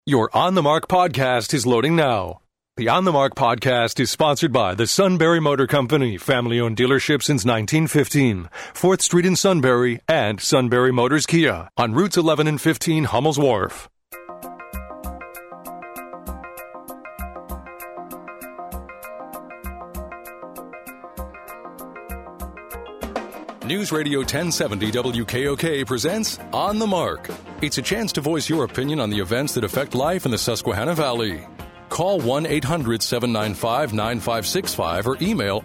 Your On the Mark podcast is loading now. The On the Mark podcast is sponsored by the Sunbury Motor Company, family-owned dealership since 1915, 4th Street in Sunbury, and Sunbury Motors Kia on routes 11 and 15 Hummel's Wharf. News Radio 1070 WKOK presents On the Mark. It's a chance to voice your opinion on the events that affect life in the Susquehanna Valley. Call 1-800-795-9565 or email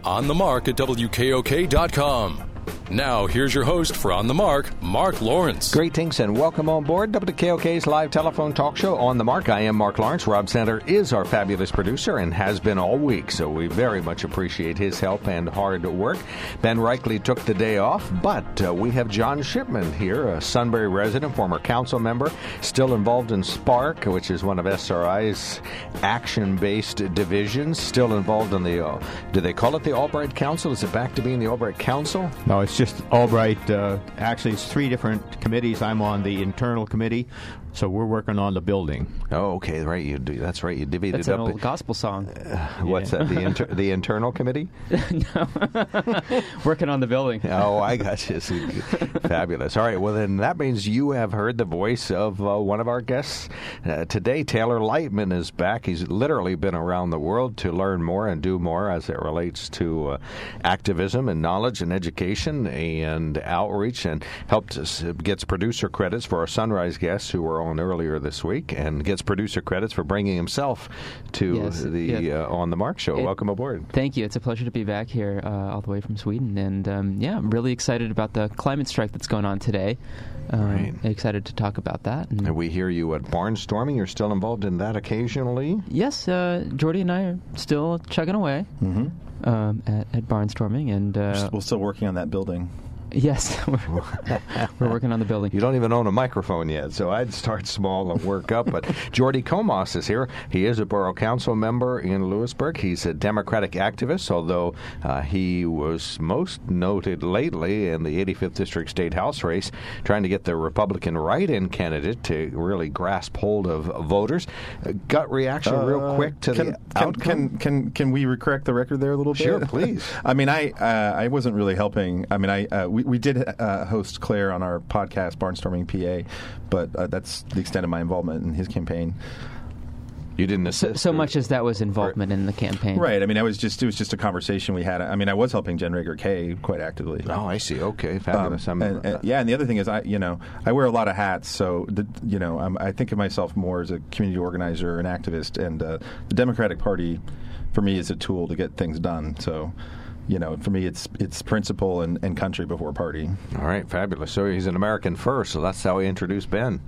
onthemark@wkok.com. Now, here's your host for On the Mark, Mark Lawrence. Greetings and welcome on board WKOK's live telephone talk show, On the Mark. I am Mark Lawrence. Rob Center is our fabulous producer and has been all week, so we very much appreciate his help and hard work. Ben Reichley took the day off, but we have John Shipman here, a Sunbury resident, former council member, still involved in Spark, which is one of SRI's action-based divisions, still involved in the, do they call it the Albright Council? Is it back to being the Albright Council? No, it's just Albright. Actually, it's three different committees. I'm on the internal committee, so we're working on the building. Oh, okay, right. You do. That's right. You divvied That's it up. That's an old gospel song. What's that? The internal committee? No, working on the building. Oh, I got you. Fabulous. All right. Well, then that means you have heard the voice of one of our guests today. Taylor Lightman is back. He's literally been around the world to learn more and do more as it relates to activism and knowledge and education and outreach, and gets producer credits for our Sunrise guests who were on earlier this week, and gets producer credits for bringing himself to On the Mark show. Welcome aboard. Thank you. It's a pleasure to be back here all the way from Sweden, and I'm really excited about the climate strike that's going on today. Right. Excited to talk about that. And we hear you at barnstorming. You're still involved in that occasionally? Yes, Jordy and I are still chugging away at barnstorming, and we're still working on that building. Yes, we're working on the building. You don't even own a microphone yet, so I'd start small and work up. But Jordy Comas is here. He is a borough council member in Lewisburg. He's a Democratic activist, although he was most noted lately in the 85th District State House race, trying to get the Republican write-in candidate to really grasp hold of voters. Gut reaction real quick to the outcome? Can we correct the record there a little bit? Sure, please. I mean, I wasn't really helping. I mean, we did host Claire on our podcast, Barnstorming PA, but that's the extent of my involvement in his campaign. You didn't assist? So much as that was involvement in the campaign. Right. I mean, it was just a conversation we had. I mean, I was helping Jen Rager Kay quite actively. Oh, I see. Okay, fabulous. And the other thing is, I wear a lot of hats, so I think of myself more as a community organizer and activist, and the Democratic Party, for me, is a tool to get things done. So, for me, it's principle and country before party. All right, fabulous. So he's an American first, so that's how we introduced Ben.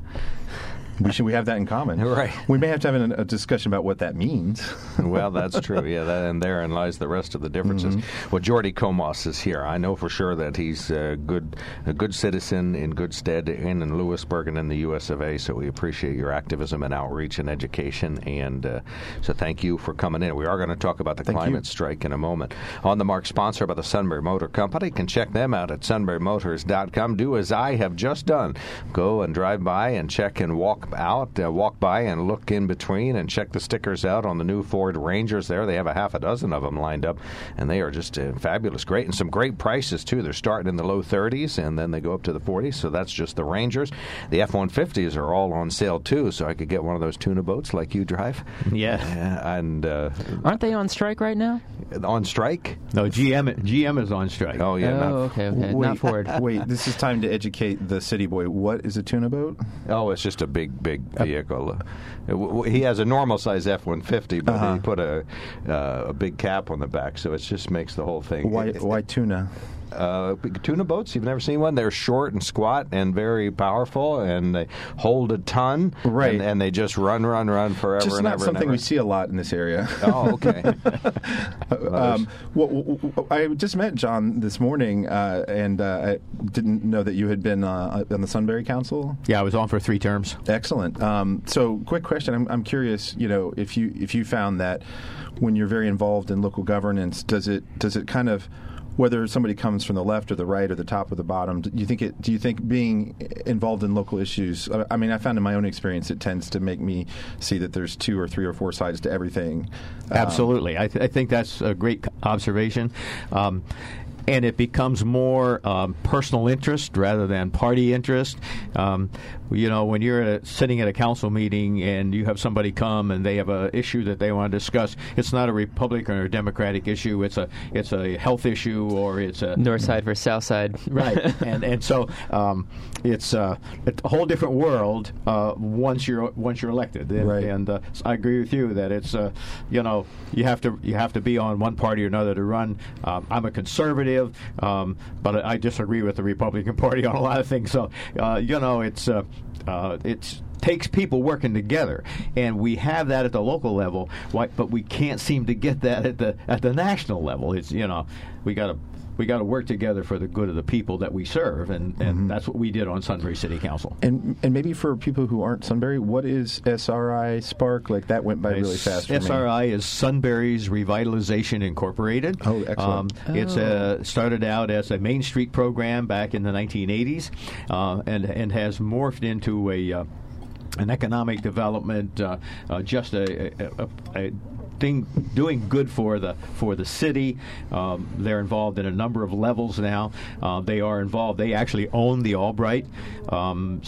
We have that in common. Right. We may have to have a discussion about what that means. Well, that's true. Yeah, and therein lies the rest of the differences. Mm-hmm. Well, Jordy Comas is here. I know for sure that he's a good citizen in good stead in Lewisburg and in the U.S. of A., so we appreciate your activism and outreach and education, and so thank you for coming in. We are going to talk about the climate strike in a moment. On the Mark, sponsored by the Sunbury Motor Company. You can check them out at sunburymotors.com. Do as I have just done. Go and drive by and check and walk by and look in between and check the stickers out on the new Ford Rangers there. They have a half a dozen of them lined up, and they are just fabulous. Great, and some great prices, too. They're starting in the low 30s, and then they go up to the 40s, so that's just the Rangers. The F-150s are all on sale, too, so I could get one of those tuna boats like you drive. Yeah. And aren't they on strike right now? On strike? No, GM is on strike. Oh, yeah. Okay. Not Ford. Wait, this is time to educate the city boy. What is a tuna boat? Oh, it's just a big vehicle. He has a normal-size F-150, but he put a big cap on the back, so it just makes the whole thing. Why tuna? Tuna boats, you've never seen one? They're short and squat and very powerful, and they hold a ton, right? And they just run forever just and ever. Just not something we see a lot in this area. Oh, okay. I just met John this morning, and I didn't know that you had been on the Sunbury Council. Yeah, I was on for 3 terms. Excellent. So, quick question. I'm curious. If you found that when you're very involved in local governance, does it kind of whether somebody comes from the left or the right or the top or the bottom, do you think being involved in local issues? I mean, I found in my own experience it tends to make me see that there's 2 or 3 or 4 sides to everything. Absolutely, I think that's a great observation. And it becomes more personal interest rather than party interest. When you're sitting at a council meeting and you have somebody come and they have an issue that they want to discuss, it's not a Republican or a Democratic issue. It's a health issue, or it's a North side versus South side. Right, and so it's a whole different world once you're elected. Right. And I agree with you that it's you have to be on one party or another to run. I'm a conservative, but I disagree with the Republican Party on a lot of things. So it takes people working together, and we have that at the local level. But we can't seem to get that at the national level. It's we got to work together for the good of the people that we serve, and that's what we did on Sunbury City Council. And maybe for people who aren't Sunbury, what is SRI Spark? Like, that went by really fast for me. SRI is Sunbury's Revitalization Incorporated. Oh, excellent. It's started out as a Main Street program back in the 1980s, and has morphed into an economic development, just a thing doing good for the city. They're involved in a number of levels now. They are involved. They actually own the Albright, and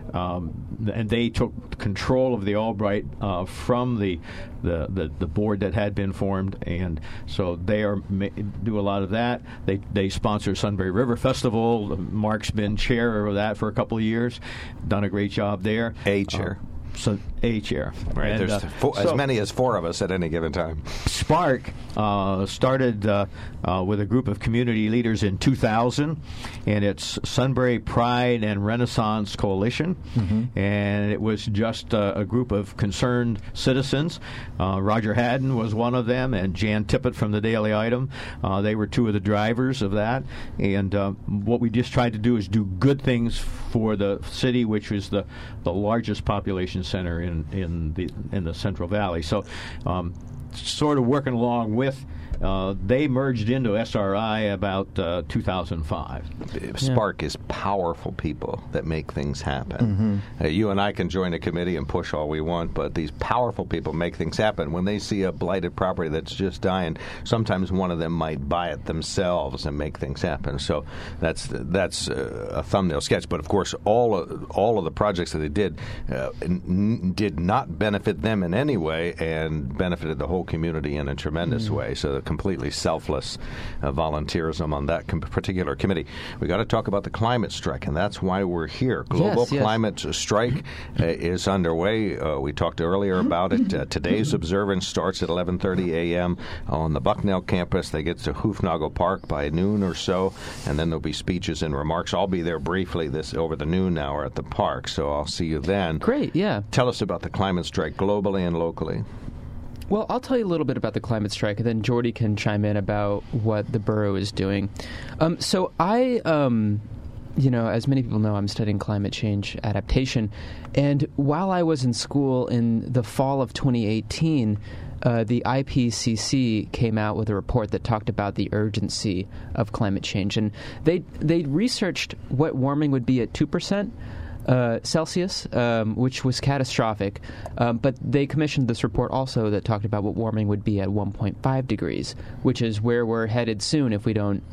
they took control of the Albright from the board that had been formed, and so they do a lot of that. They sponsor Sunbury River Festival. Mark's been chair of that for a couple of years, done a great job there. A chair. A chair. Right. And, there's as many as 4 of us at any given time. Spark started with a group of community leaders in 2000, and it's Sunbury Pride and Renaissance Coalition, and it was just a group of concerned citizens. Roger Haddon was one of them, and Jan Tippett from the Daily Item. They were 2 of the drivers of that, and what we just tried to do is do good things for the city, which is the largest population center in the Central Valley. So sort of working along with they merged into SRI about 2005. Spark is powerful people that make things happen. You and I can join a committee and push all we want, but these powerful people make things happen. When they see a blighted property that's just dying, sometimes one of them might buy it themselves and make things happen. So that's a thumbnail sketch. But of course, all of the projects that they did not benefit them in any way, and benefited the whole community in a tremendous way. So the completely selfless volunteerism on that particular committee. We got to talk about the climate strike, and that's why we're here. Global climate strike is underway. We talked earlier about it. Today's observance starts at 11:30 a.m. on the Bucknell campus. They get to Hoofnagle Park by noon or so, and then there'll be speeches and remarks. I'll be there briefly over the noon hour at the park, so I'll see you then. Great, yeah. Tell us about the climate strike globally and locally. Well, I'll tell you a little bit about the climate strike, and then Jordy can chime in about what the borough is doing. So I, as many people know, I'm studying climate change adaptation. And while I was in school in the fall of 2018, the IPCC came out with a report that talked about the urgency of climate change. And they researched what warming would be at 2%. Celsius, which was catastrophic, but they commissioned this report also that talked about what warming would be at 1.5 degrees, which is where we're headed soon if we don't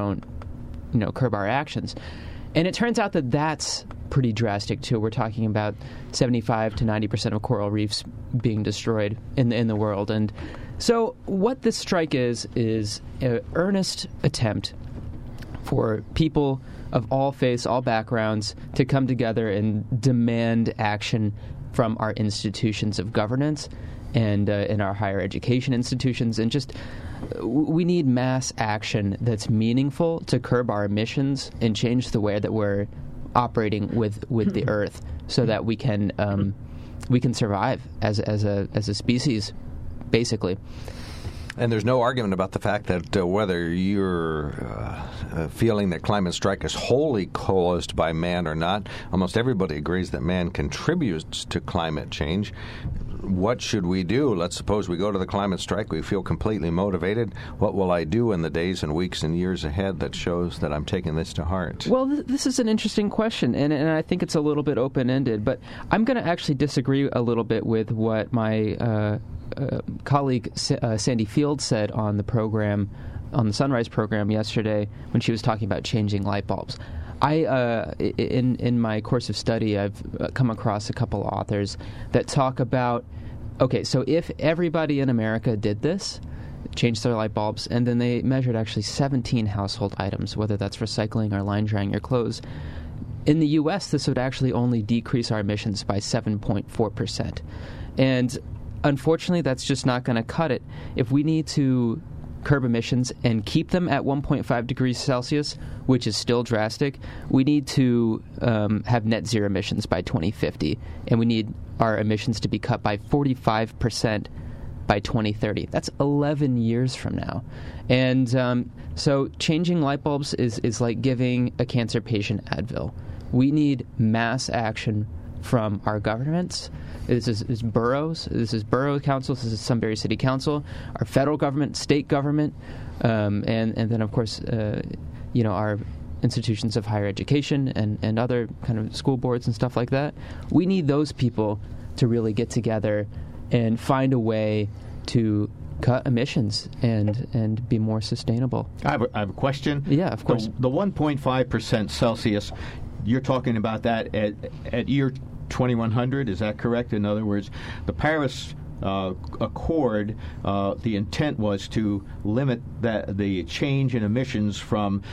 curb our actions. And it turns out that that's pretty drastic too. We're talking about 75 to 90% of coral reefs being destroyed in the world. And so what this strike is an earnest attempt for people of all faiths, all backgrounds, to come together and demand action from our institutions of governance and in our higher education institutions. And just, we need mass action that's meaningful to curb our emissions and change the way that we're operating with the earth, so that we can survive as a species, basically. And there's no argument about the fact that whether you're feeling that climate strike is wholly caused by man or not, almost everybody agrees that man contributes to climate change. What should we do? Let's suppose we go to the climate strike. We feel completely motivated. What will I do in the days and weeks and years ahead that shows that I'm taking this to heart? Well, this is an interesting question, and I think it's a little bit open-ended. But I'm going to actually disagree a little bit with what my colleague Sandy Field said on the program, on the Sunrise program yesterday when she was talking about changing light bulbs. In my course of study, I've come across a couple authors that talk about, okay, so if everybody in America did this, changed their light bulbs, and then they measured actually 17 household items, whether that's recycling or line drying your clothes, in the U.S., this would actually only decrease our emissions by 7.4%. And unfortunately, that's just not going to cut it. If we need to curb emissions and keep them at 1.5 degrees Celsius, which is still drastic, we need to have net zero emissions by 2050, and we need our emissions to be cut by 45% by 2030. That's 11 years from now. And so changing light bulbs is like giving a cancer patient Advil. We need mass action from our governments. This is boroughs. This is borough councils. This is Sunbury City Council, our federal government, state government, and then of course, our institutions of higher education and other kind of school boards and stuff like that. We need those people to really get together and find a way to cut emissions and be more sustainable. I have a question. Yeah, of course. The 1.5% Celsius, you're talking about that at year 2100, is that correct? In other words, the Paris Accord, the intent was to limit the change in emissions from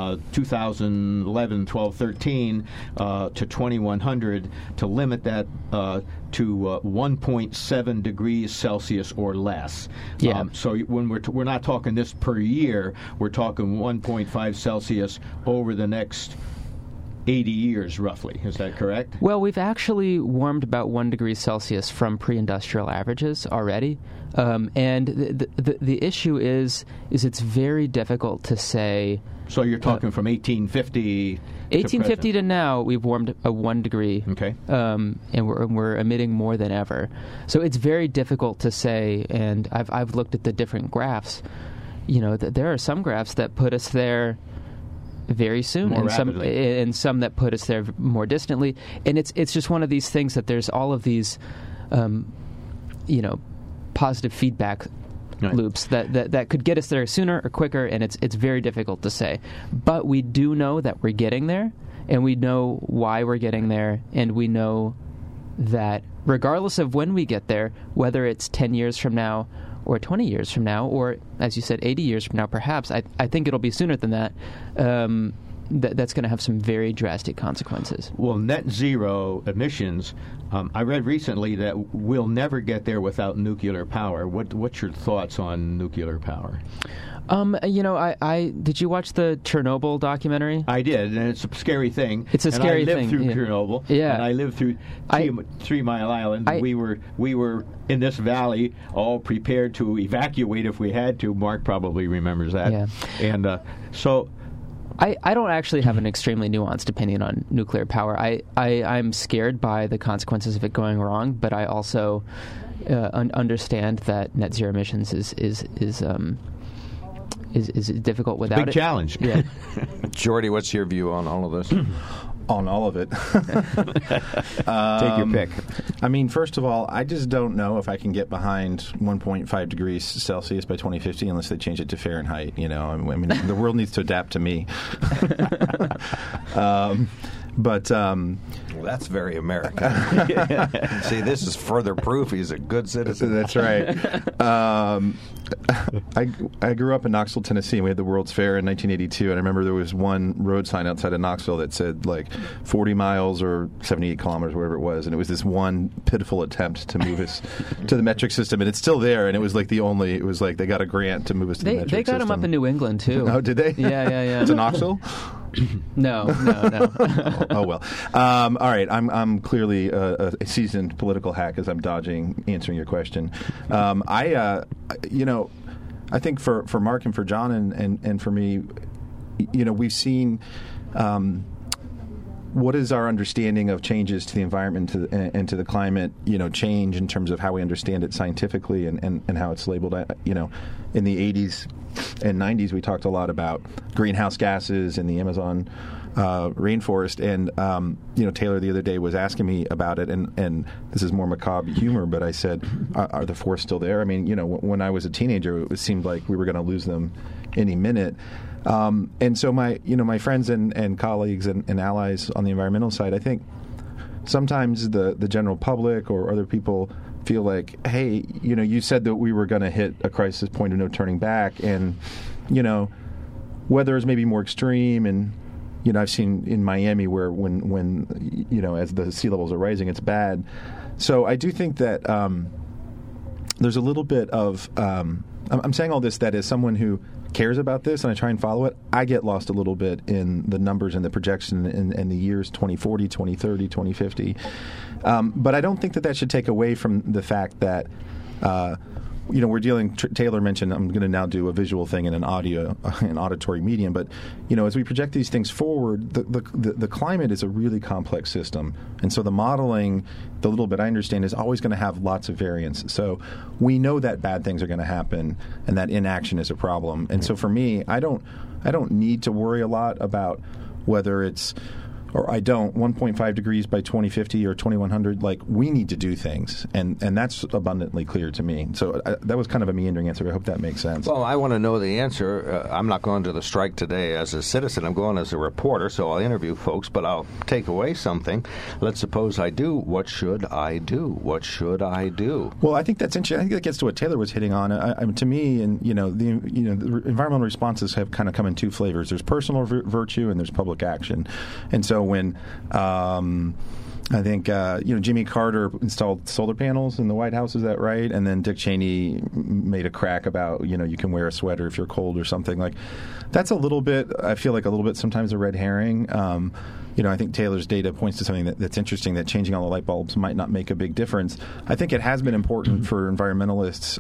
2011, 12, 13 to 2100, to limit that to 1.7 degrees Celsius or less. Yeah. So when we're not talking this per year, we're talking 1.5 Celsius over the next 80 years, roughly. Is that correct? Well, we've actually warmed about 1 degree Celsius from pre-industrial averages already. And the issue is it's very difficult to say. So you're talking from 1850 to now, we've warmed a 1 degree. Okay. And we're emitting more than ever. So it's very difficult to say, and I've looked at the different graphs. There are some graphs that put us there very soon, and some that put us there more distantly, and it's just one of these things that there's all of these, positive feedback loops that could get us there sooner or quicker, and it's very difficult to say. But we do know that we're getting there, and we know why we're getting there, and we know that regardless of when we get there, whether it's 10 years from now or 20 years from now, or, as you said, 80 years from now, perhaps. I think it'll be sooner than that. That's going to have some very drastic consequences. Well, net zero emissions, I read recently that we'll never get there without nuclear power. What's your thoughts on nuclear power? I did you watch the Chernobyl documentary? I did, and it's a scary thing. It's a scary thing. I lived through Chernobyl, and I lived through 3 Mile Island. We were in this valley, all prepared to evacuate if we had to. Mark probably remembers that. Yeah. And so I don't actually have an extremely nuanced opinion on nuclear power. I'm scared by the consequences of it going wrong, but I also understand that net zero emissions is difficult without it. Big challenge. Yeah. Jordy, what's your view on all of this? On all of it. Take your pick. I mean, first of all, I just don't know if I can get behind 1.5 degrees Celsius by 2050 unless they change it to Fahrenheit. I mean, the world needs to adapt to me. Well, that's very American. See, this is further proof he's a good citizen. That's right. I grew up in Knoxville, Tennessee, and we had the World's Fair in 1982, and I remember there was one road sign outside of Knoxville that said, 40 miles or 78 kilometers, whatever it was, and it was this one pitiful attempt to move us to the metric system, and it's still there, and it was they got a grant to move us to the metric system. They got them up in New England, too. Oh, did they? Yeah. It's in Knoxville? No. Oh well. All right. I'm clearly a seasoned political hack as I'm dodging answering your question. I think for Mark and for John and for me, we've seen what is our understanding of changes to the environment and to the climate, change in terms of how we understand it scientifically and how it's labeled. In the 80s and 90s, we talked a lot about greenhouse gases in the Amazon rainforest. And, Taylor the other day was asking me about it, and this is more macabre humor, but I said, are the forests still there? I mean, when I was a teenager, it seemed like we were going to lose them any minute. And so my friends and colleagues and allies on the environmental side, I think sometimes the general public or other people feel like, hey, you said that we were going to hit a crisis point of no turning back, and weather is maybe more extreme, and I've seen in Miami where when as the sea levels are rising, it's bad. So I do think that there's a little bit of I'm saying all this that as someone who cares about this and I try and follow it, I get lost a little bit in the numbers and the projection in the years 2040, 2030, 2050. But I don't think that should take away from the fact that we're dealing. Taylor mentioned I'm going to now do a visual thing in an auditory medium, but as we project these things forward, the climate is a really complex system, and so the modeling, the little bit I understand, is always going to have lots of variance. So we know that bad things are going to happen, and that inaction is a problem. And so for me, I don't need to worry a lot about whether it's 1.5 degrees by 2050 or 2100. Like, we need to do things, and that's abundantly clear to me. So that was kind of a meandering answer. I hope that makes sense. Well, I want to know the answer. I'm not going to the strike today as a citizen. I'm going as a reporter, so I'll interview folks, but I'll take away something. Let's suppose I do. What should I do? What should I do? Well, I think that's interesting. I think that gets to what Taylor was hitting on. To me, and the environmental responses have kind of come in two flavors. There's personal virtue and there's public action. And so when I think Jimmy Carter installed solar panels in the White House, is that right? And then Dick Cheney made a crack about you can wear a sweater if you're cold or something. Like, that's a little bit, I feel like a little bit sometimes a red herring. I think Taylor's data points to something that's interesting, that changing all the light bulbs might not make a big difference. I think it has been important for environmentalists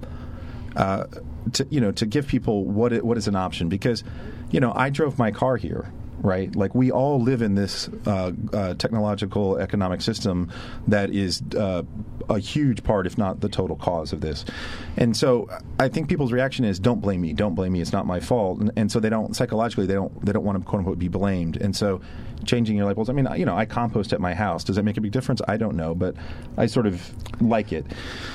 to give people what is an option, because I drove my car here. Right? Like, we all live in this technological economic system that is a huge part, if not the total cause of this. And so I think people's reaction is, don't blame me, it's not my fault. And so they don't want to, quote unquote, be blamed. And so changing your light bulbs, I mean, I compost at my house. Does that make a big difference? I don't know, but I sort of like it.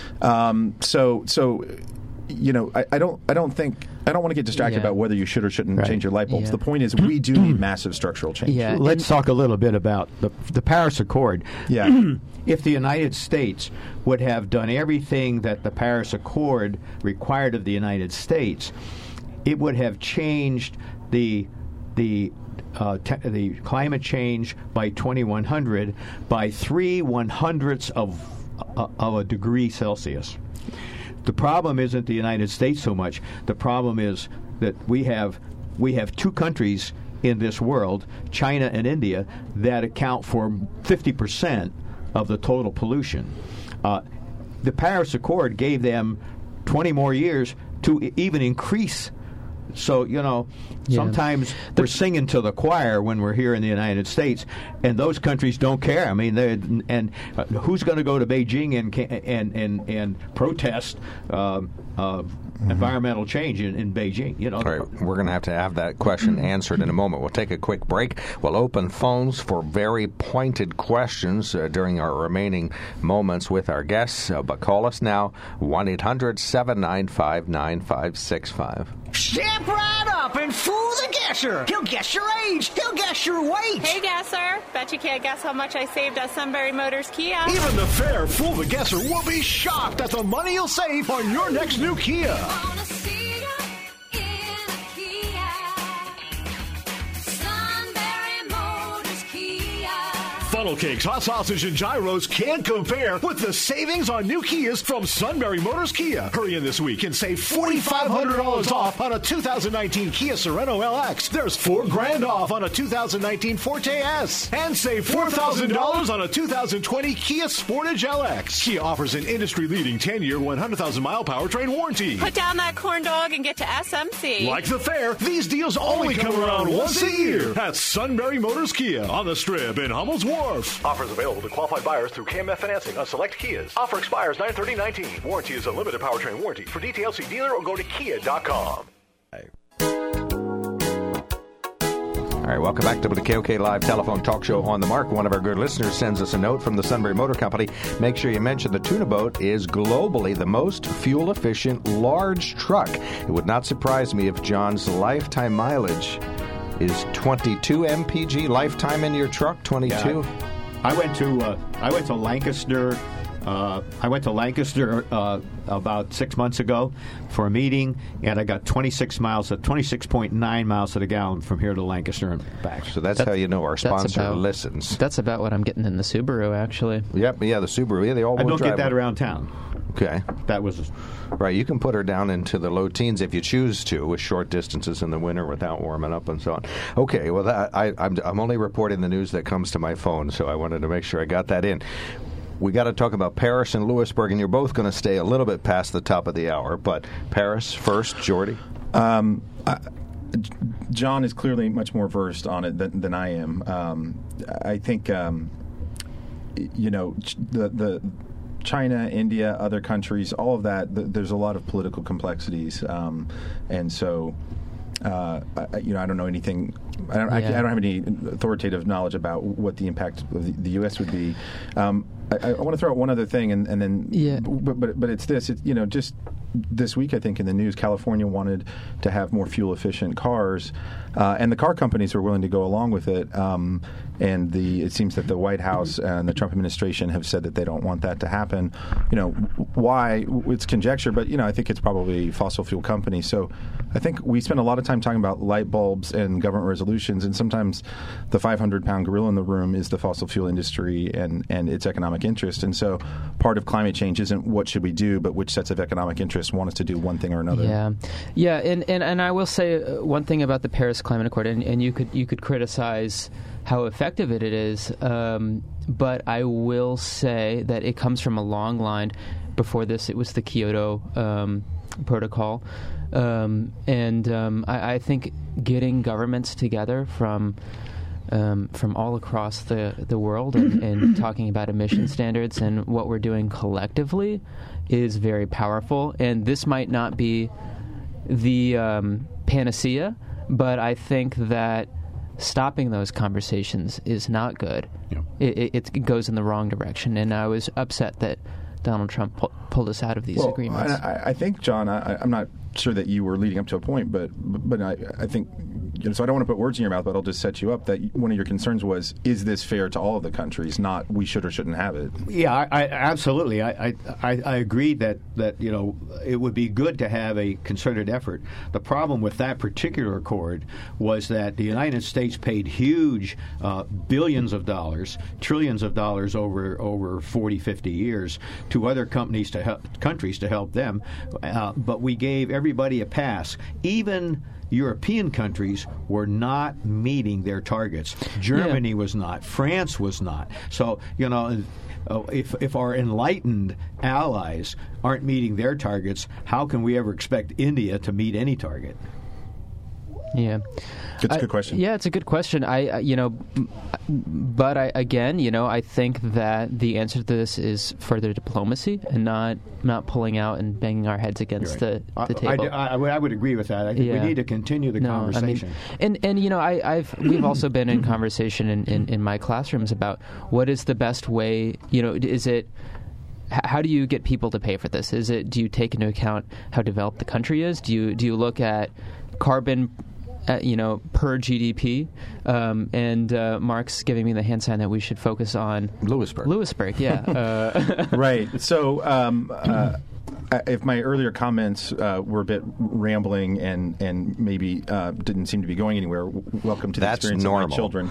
I don't want to get distracted about whether you should or shouldn't change your light bulbs. The point is, we do need massive structural change. Yeah. Let's talk a little bit about the Paris Accord. Yeah. If the United States would have done everything that the Paris Accord required of the United States, it would have changed the climate change by 2100 by 3/100ths of a degree Celsius. The problem isn't the United States so much. The problem is that we have two countries in this world, China and India, that account for 50% of the total pollution. The Paris Accord gave them 20 more years to even increase. So, sometimes we're singing to the choir when we're here in the United States, and those countries don't care. I mean, who's going to go to Beijing and protest environmental change in Beijing? All right, we're going to have that question answered in a moment. We'll take a quick break. We'll open phones for very pointed questions during our remaining moments with our guests. But call us now, 1-800-795-9565. Step right up and fool the guesser. He'll guess your age. He'll guess your weight. Hey, guesser. Bet you can't guess how much I saved at Sunbury Motors Kia. Even the fair fool the guesser will be shocked at the money you'll save on your next new Kia. Follow Funnel cakes, hot sausage, and gyros can't compare with the savings on new Kias from Sunbury Motors Kia. Hurry in this week and save $4,500 off on a 2019 Kia Sorento LX. There's $4,000 off on a 2019 Forte S. And save $4,000 on a 2020 Kia Sportage LX. Kia offers an industry-leading 10-year, 100,000-mile powertrain warranty. Put down that corn dog and get to SMC. Like the fair, these deals only come around once a year at Sunbury Motors Kia on the Strip in Hummel's Wharf. Offers available to qualified buyers through KMF financing on select Kias. Offer expires 9/30/19. Warranty is a limited powertrain warranty. For details, see dealer or go to kia.com. All right, welcome back to the KOK Live Telephone Talk Show on the Mark. One of our good listeners sends us a note from the Sunbury Motor Company. Make sure you mention the Tuna Boat is globally the most fuel-efficient large truck. It would not surprise me if John's lifetime mileage is 22 mpg. Lifetime in your truck, 22? Yeah, I went to Lancaster. I went to Lancaster about 6 months ago for a meeting, and I got 26.9 miles to the gallon from here to Lancaster and back. So that's how you know our sponsor listens. That's about what I'm getting in the Subaru, actually. Yep, yeah, the Subaru. Yeah, they all. I don't get that around town. Okay. That was... Right, you can put her down into the low teens if you choose to, with short distances in the winter without warming up and so on. Okay, well, I'm only reporting the news that comes to my phone, so I wanted to make sure I got that in. We got to talk about Paris and Lewisburg, and you're both going to stay a little bit past the top of the hour, but Paris first, Jordy? John is clearly much more versed on it than I am. I think, the China, India, other countries, all of that, there's a lot of political complexities. And so, I don't know anything. I don't have any authoritative knowledge about what the impact of the U.S. would be. I want to throw out one other thing, and then, but it's this. Just this week, I think in the news, California wanted to have more fuel-efficient cars, and the car companies were willing to go along with it. And it seems that the White House and the Trump administration have said that they don't want that to happen. Why? It's conjecture, but I think it's probably fossil fuel companies. So I think we spend a lot of time talking about light bulbs and government resolutions, and sometimes the 500-pound gorilla in the room is the fossil fuel industry and its economic interest. And so part of climate change isn't what should we do, but which sets of economic interests want us to do one thing or another. Yeah, and I will say one thing about the Paris Climate Accord, and you could criticize how effective it is, but I will say that it comes from a long line. Before this, it was the Kyoto Protocol, and I think getting governments together from all across the world and talking about emission standards and what we're doing collectively is very powerful. And this might not be the panacea, but I think that stopping those conversations is not good. Yeah. It goes in the wrong direction, and I was upset that Donald Trump pulled us out of these agreements. I think, John, I'm not sure that you were leading up to a point, but I think, so I don't want to put words in your mouth, but I'll just set you up that one of your concerns was, is this fair to all of the countries, not we should or shouldn't have it? Yeah, I absolutely. I agree that it would be good to have a concerted effort. The problem with that particular accord was that the United States paid huge billions of dollars, trillions of dollars over 40, 50 years to other countries to help them, but we gave everybody a pass. Even European countries were not meeting their targets. Germany was not. France was not. So, if our enlightened allies aren't meeting their targets, how can we ever expect India to meet any target? Yeah, it's a good question. Yeah, it's a good question. I think that the answer to this is further diplomacy and not pulling out and banging our heads against the table. I would agree with that. I think we need to continue the conversation. We've also been in conversation in my classrooms about what is the best way. Is it? How do you get people to pay for this? Do you take into account how developed the country is? Do you look at carbon per GDP, and Mark's giving me the hand sign that we should focus on Lewisburg, yeah. Right. So if my earlier comments were a bit rambling and maybe didn't seem to be going anywhere, welcome to the experience normal. of my children.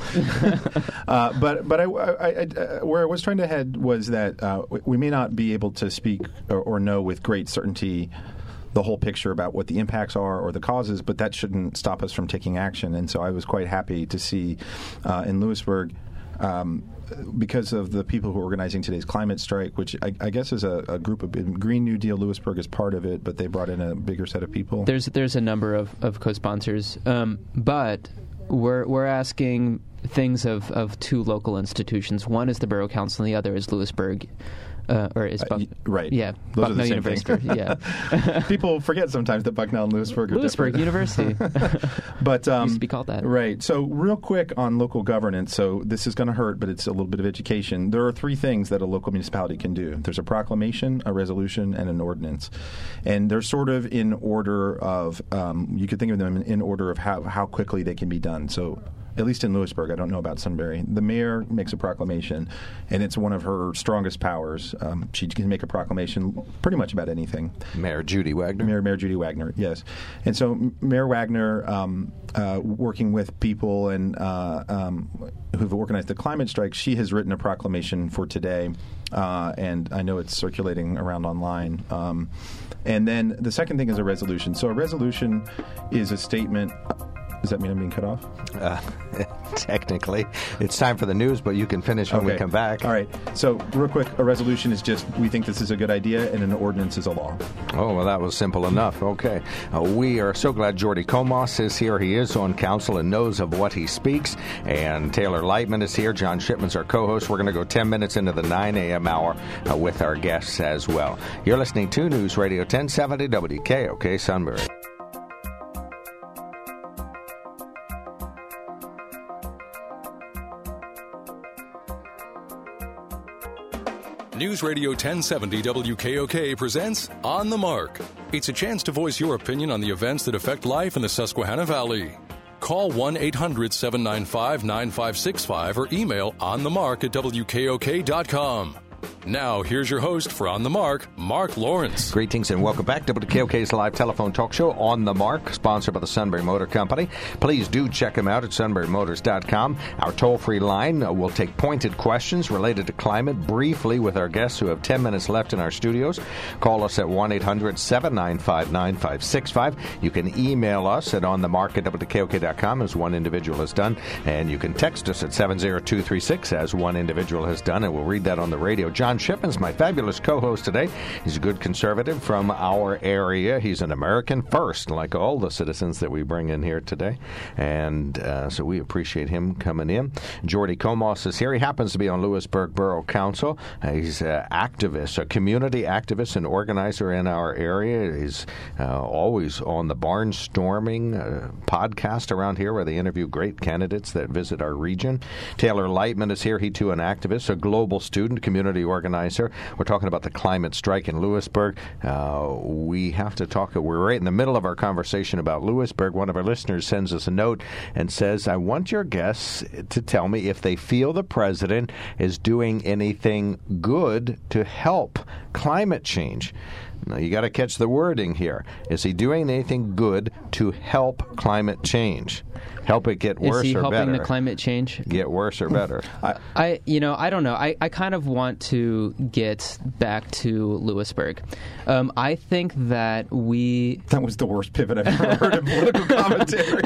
But I, where I was trying to head was that we may not be able to speak or know with great certainty the whole picture about what the impacts are or the causes, but that shouldn't stop us from taking action. And so I was quite happy to see in Lewisburg, because of the people who are organizing today's climate strike, which I guess is a group of Green New Deal. Lewisburg is part of it, but they brought in a bigger set of people. There's a number of co-sponsors, but we're asking things of two local institutions. One is the Borough Council, and the other is Lewisburg. Or is right? Yeah, those are the same University. thing. Yeah, people forget sometimes that Bucknell and Lewisburg are Lewisburg different. University, but used to be called that. Right. So real quick on local governance. So this is going to hurt, but it's a little bit of education. There are three things that a local municipality can do. There's a proclamation, a resolution, and an ordinance, and they're sort of in order of. You could think of them in order of how quickly they can be done. So. At least in Lewisburg, I don't know about Sunbury. The mayor makes a proclamation, and it's one of her strongest powers. She can make a proclamation pretty much about anything. Mayor Judy Wagner? Mayor Judy Wagner, yes. And so Mayor Wagner, working with people and who've organized the climate strike, she has written a proclamation for today, and I know it's circulating around online. And then the second thing is a resolution. So a resolution is a statement. Does that mean I'm being cut off? Technically. It's time for the news, but you can finish when we come back. All right. So real quick, a resolution is just we think this is a good idea, and an ordinance is a law. Oh, well, that was simple enough. Okay. We are so glad Jordy Comas is here. He is on council and knows of what he speaks. And Taylor Lightman is here. John Shipman's our co-host. We're going to go 10 minutes into the 9 a.m. hour with our guests as well. You're listening to News Radio 1070 WKOK Sunbury. News Radio 1070 WKOK presents On the Mark. It's a chance to voice your opinion on the events that affect life in the Susquehanna Valley. Call 1-800-795-9565 or email onthemark@wkok.com. Now, here's your host for On the Mark, Mark Lawrence. Greetings and welcome back to WKOK's live telephone talk show, On the Mark, sponsored by the Sunbury Motor Company. Please do check them out at sunburymotors.com. Our toll-free line will take pointed questions related to climate briefly with our guests who have 10 minutes left in our studios. Call us at 1-800-795-9565. You can email us at onthemark@wkok.com, as one individual has done, and you can text us at 70236, as one individual has done, and we'll read that on the radio. John Shipman's my fabulous co-host today. He's a good conservative from our area. He's an American first, like all the citizens that we bring in here today. And so we appreciate him coming in. Jordy Comas is here. He happens to be on Lewisburg Borough Council. He's an activist, a community activist and organizer in our area. He's always on the Barnstorming podcast around here where they interview great candidates that visit our region. Taylor Lightman is here. He, too, an activist, a global student, community organizer. We're talking about the climate strike in Lewisburg. We have to talk. We're right in the middle of our conversation about Lewisburg. One of our listeners sends us a note and says, I want your guests to tell me if they feel the president is doing anything good to help climate change. Now, you got to catch the wording here. Is he doing anything good to help climate change? Help it get worse or better? Is he helping the climate change get worse or better? I don't know. I kind of want to get back to Lewisburg. I think that that was the worst pivot I've ever heard in political commentary.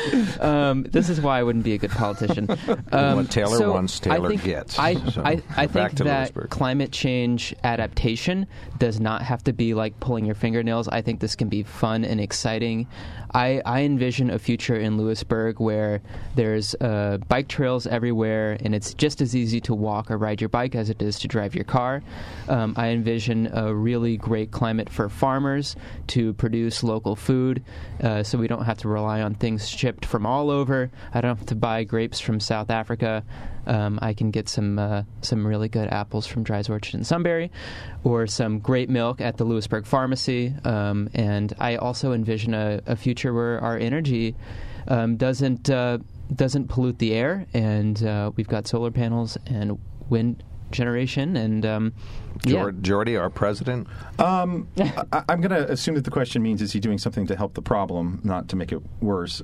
This is why I wouldn't be a good politician. What Taylor wants, Taylor gets. I think that Lewisburg. Climate change adaptation does not have to be like pulling your fingernails. I think this can be fun and exciting. I envision a future in Lewisburg where there's bike trails everywhere, and it's just as easy to walk or ride your bike as it is to drive your car. I envision a really great climate for farmers to produce local food, so we don't have to rely on things shipped from all over. I don't have to buy grapes from South Africa. I can get some really good apples from Dry's Orchard in Sunbury, or some great milk at the Lewisburg Pharmacy. And I also envision a future where our energy doesn't pollute the air, and we've got solar panels and wind generation. And Jordy, our president? I'm going to assume that the question means, is he doing something to help the problem, not to make it worse?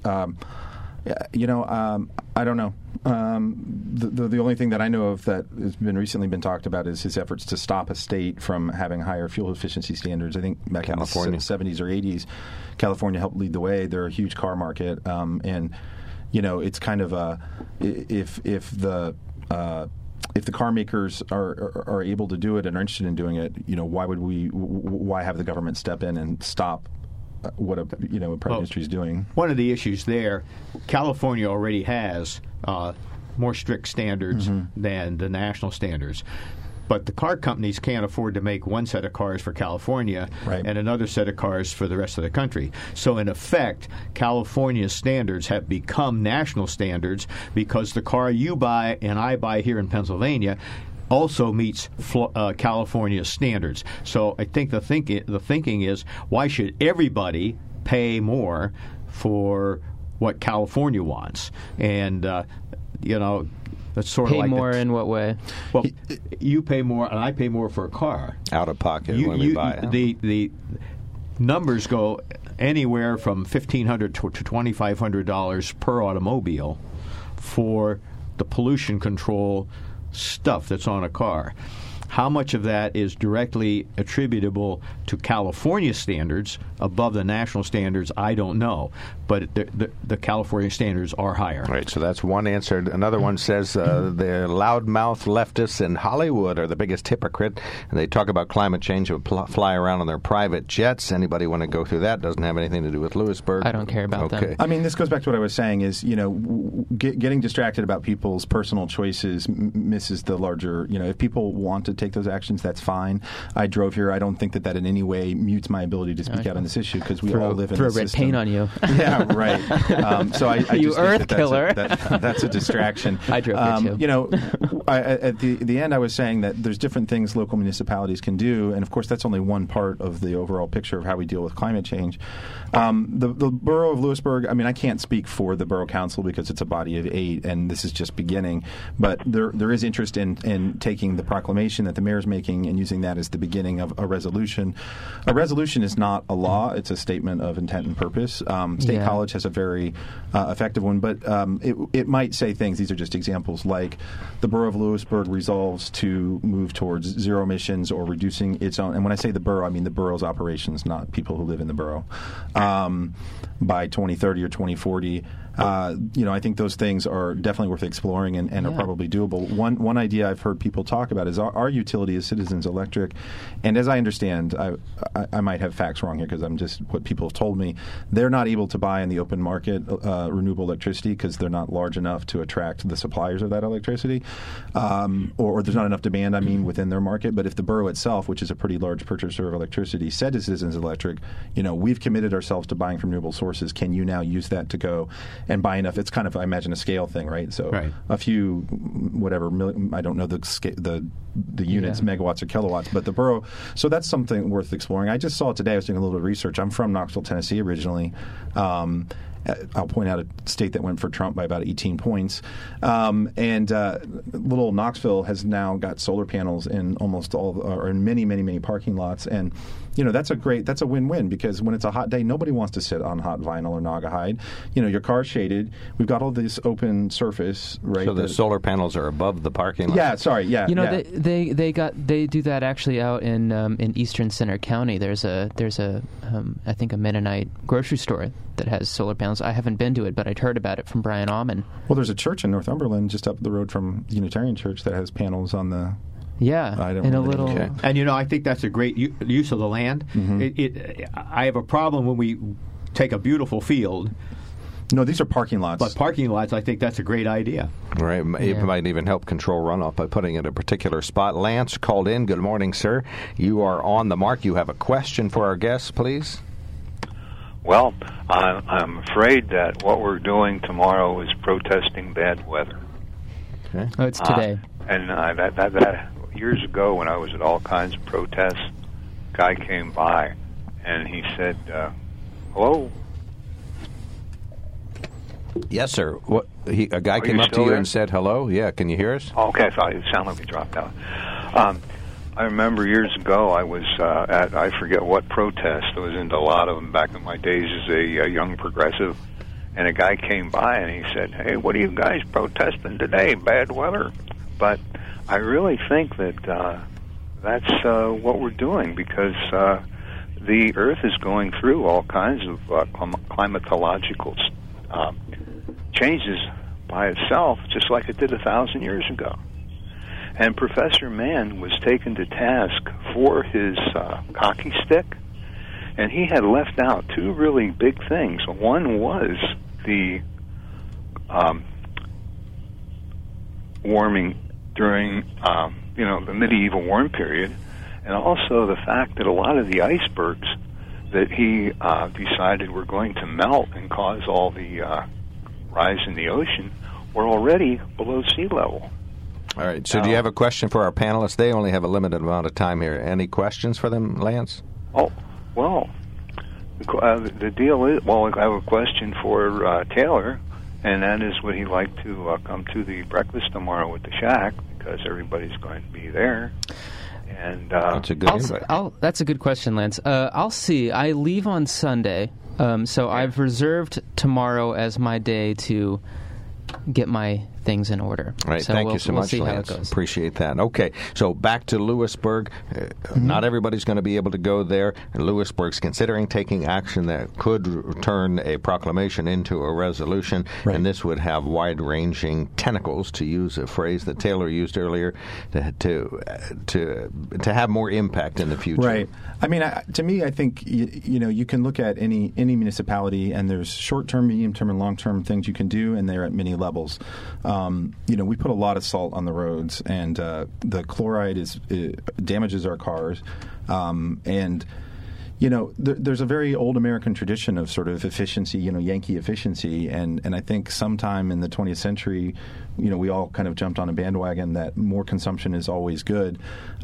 I don't know. The only thing that I know of that has recently been talked about is his efforts to stop a state from having higher fuel efficiency standards. I think back in the 70s or 80s, California helped lead the way. They're a huge car market, and it's kind of if the car makers are able to do it and are interested in doing it, why have the government step in and stop what a private industry is doing? One of the issues there, California already has more strict standards than the national standards. But the car companies can't afford to make one set of cars for California and another set of cars for the rest of the country. So, in effect, California's standards have become national standards because the car you buy and I buy here in Pennsylvania also meets California's standards. So I think the thinking is, why should everybody pay more for what California wants? And that's sort of pay like more in what way? Well, you pay more and I pay more for a car. Out of pocket when we buy it. The numbers go anywhere from $1,500 to $2,500 per automobile for the pollution control stuff that's on a car. How much of that is directly attributable to California standards above the national standards, I don't know. But the California standards are higher. Right, so that's one answer. Another one says the loudmouth leftists in Hollywood are the biggest hypocrite. And they talk about climate change and fly around on their private jets. Anybody want to go through that? Doesn't have anything to do with Lewisburg. I don't care about them. I mean, this goes back to what I was saying is, getting distracted about people's personal choices misses the larger, if people want to take those actions, that's fine. I drove here. I don't think that in any way mutes my ability to speak out on this issue because we all live in this system. Throw red paint on you. Yeah, right. So I you just earth think killer. That's a distraction. I drove here too. At the end, I was saying that there's different things local municipalities can do, and of course, that's only one part of the overall picture of how we deal with climate change. The borough of Lewisburg. I mean, I can't speak for the borough council because it's a body of 8, and this is just beginning. But there is interest in taking the proclamation that the mayor's making and using that as the beginning of a resolution. A resolution is not a law; it's a statement of intent and purpose. State College has a very effective one, but it might say things. These are just examples, like the borough of Lewisburg resolves to move towards zero emissions or reducing its own. And when I say the borough, I mean the borough's operations, not people who live in the borough. By 2030 or 2040. I think those things are definitely worth exploring and are probably doable. One idea I've heard people talk about is our utility is Citizens Electric, and as I understand, I might have facts wrong here because I'm just what people have told me. They're not able to buy in the open market renewable electricity because they're not large enough to attract the suppliers of that electricity, or there's not enough demand. I mean, within their market. But if the borough itself, which is a pretty large purchaser of electricity, said to Citizens Electric, we've committed ourselves to buying from renewable sources. Can you now use that to go and buy enough? It's kind of, I imagine, a scale thing, right? So a few, whatever, I don't know the units, megawatts or kilowatts, but the borough. So that's something worth exploring. I just saw today, I was doing a little bit of research. I'm from Knoxville, Tennessee originally. I'll point out a state that went for Trump by about 18 points. Little Knoxville has now got solar panels in almost all, or in many, many, many parking lots. And, that's a win-win because when it's a hot day, nobody wants to sit on hot vinyl or Naugahyde. Your car's shaded. We've got all this open surface, right? So the solar panels are above the parking lot? Yeah, sorry, yeah. They do that actually out in Eastern Center County. There's a I think a Mennonite grocery store that has solar panels. I haven't been to it, but I'd heard about it from Brian Aumann. Well, there's a church in Northumberland just up the road from the Unitarian Church that has panels on the... Yeah, in a little... Okay. And, I think that's a great use of the land. Mm-hmm. I have a problem when we take a beautiful field... No, these are parking lots. But parking lots, I think that's a great idea. Right. It might even help control runoff by putting it in a particular spot. Lance called in. Good morning, sir. You are on the mark. You have a question for our guests, please? Well, I'm afraid that what we're doing tomorrow is protesting bad weather. Okay. Oh, it's today. That years ago when I was at all kinds of protests, a guy came by and he said, hello? Yes, sir. A guy came up to you and said hello. Yeah, can you hear us? Oh, okay, I thought it sounded like we dropped out. I remember years ago I was at, I forget what protest. I was into a lot of them back in my days as a young progressive. And a guy came by and he said, "Hey, what are you guys protesting today? Bad weather." But I really think that that's what we're doing, because the Earth is going through all kinds of climatological changes by itself, just like it did 1,000 years ago. And Professor Mann was taken to task for his hockey stick, and he had left out two really big things. One was the warming during the medieval warm period, and also the fact that a lot of the icebergs that he decided were going to melt and cause all the rise in the ocean were already below sea level. All right. So do you have a question for our panelists? They only have a limited amount of time here. Any questions for them, Lance? Oh, well, the deal is, I have a question for Taylor, and that is, would he like to come to the breakfast tomorrow at the Shack, because everybody's going to be there? And that's a good invite. That's a good question, Lance. I'll see. I leave on Sunday, so I've reserved tomorrow as my day to get my things in order. All right, so thank you so much, Lance. Appreciate that. Okay, so back to Lewisburg. Not everybody's going to be able to go there. And Lewisburg's considering taking action that could turn a proclamation into a resolution, and this would have wide-ranging tentacles, to use a phrase that Taylor used earlier, to have more impact in the future. Right. I mean, to me, I think you can look at any municipality, and there's short-term, medium-term, and long-term things you can do, and they're at many levels. We put a lot of salt on the roads, and the chloride damages our cars. There's a very old American tradition of sort of efficiency, Yankee efficiency, and I think sometime in the 20th century, we all kind of jumped on a bandwagon that more consumption is always good,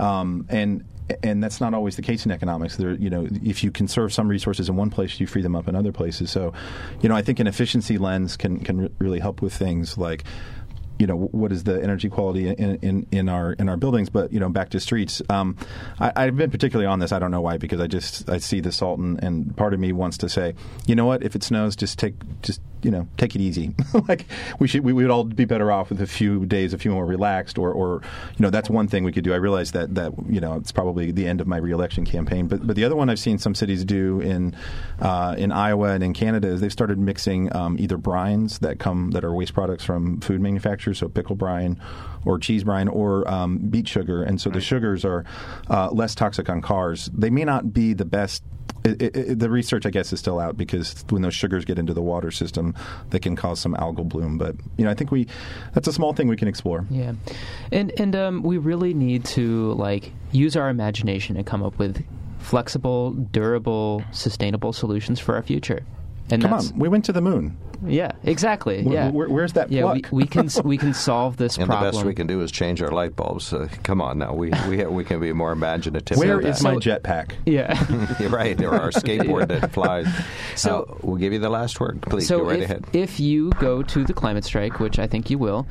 and that's not always the case in economics. If you conserve some resources in one place, you free them up in other places. So, I think an efficiency lens can really help with things like, what is the energy quality in our buildings? But back to streets. I've been particularly on this. I don't know why, because I see the salt, and part of me wants to say, you know what? If it snows, just take it easy. Like we would all be better off with a few more relaxed, or that's one thing we could do. I realize that it's probably the end of my re-election campaign. But the other one I've seen some cities do in Iowa and in Canada is they've started mixing either brines that are waste products from food manufacturers, so pickle brine or cheese brine, or beet sugar, and so the sugars are less toxic on cars. They may not be the best. The research, I guess, is still out, because when those sugars get into the water system, they can cause some algal bloom. But I think that's a small thing we can explore. Yeah, and we really need to use our imagination and come up with flexible, durable, sustainable solutions for our future. And come on, we went to the moon. Yeah, exactly. Where's that plug? Yeah, we can solve this problem. And the best we can do is change our light bulbs. Come on now, we can be more imaginative. Where is my jetpack? Yeah, you're right. Or our skateboard that flies. So we'll give you the last word. Please go right ahead. If you go to the climate strike, which I think you will,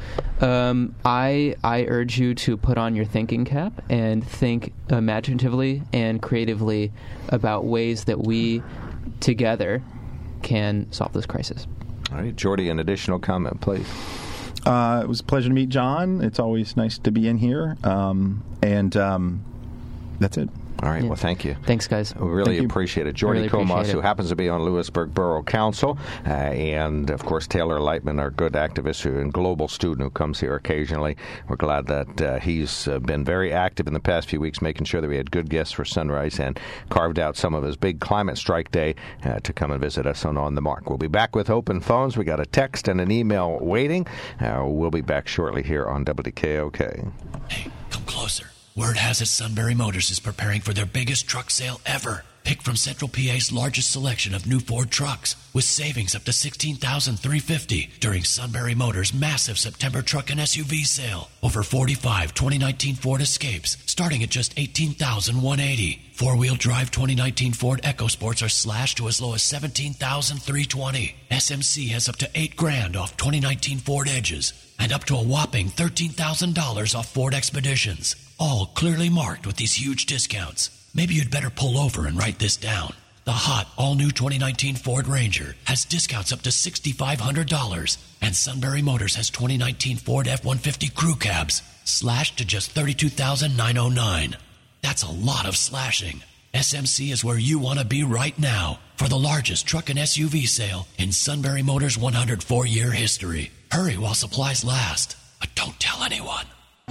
I urge you to put on your thinking cap and think imaginatively and creatively about ways that we together can solve this crisis. All right, Jordy, an additional comment, please. It was a pleasure to meet John. It's always nice to be in here, and that's it. All right. Yeah. Well, thank you. Thanks, guys. We really appreciate it. Jordy Comas, who happens to be on Lewisburg Borough Council, and, of course, Taylor Lightman, our good activist and global student who comes here occasionally. We're glad that he's been very active in the past few weeks, making sure that we had good guests for Sunrise, and carved out some of his big climate strike day to come and visit us on the Mark. We'll be back with open phones. We got a text and an email waiting. We'll be back shortly here on WKOK. Hey, come closer. Word has it Sunbury Motors is preparing for their biggest truck sale ever. Pick from Central PA's largest selection of new Ford trucks with savings up to $16,350 during Sunbury Motors' massive September truck and SUV sale. Over 45 2019 Ford Escapes starting at just $18,180. Four-wheel drive 2019 Ford EcoSports are slashed to as low as $17,320. SMC has up to $8,000 off 2019 Ford Edges and up to a whopping $13,000 off Ford Expeditions. All clearly marked with these huge discounts. Maybe you'd better pull over and write this down. The hot, all-new 2019 Ford Ranger has discounts up to $6,500, and Sunbury Motors has 2019 Ford F-150 Crew Cabs slashed to just $32,909. That's a lot of slashing. SMC is where you want to be right now for the largest truck and SUV sale in Sunbury Motors' 104-year history. Hurry while supplies last, but don't tell anyone.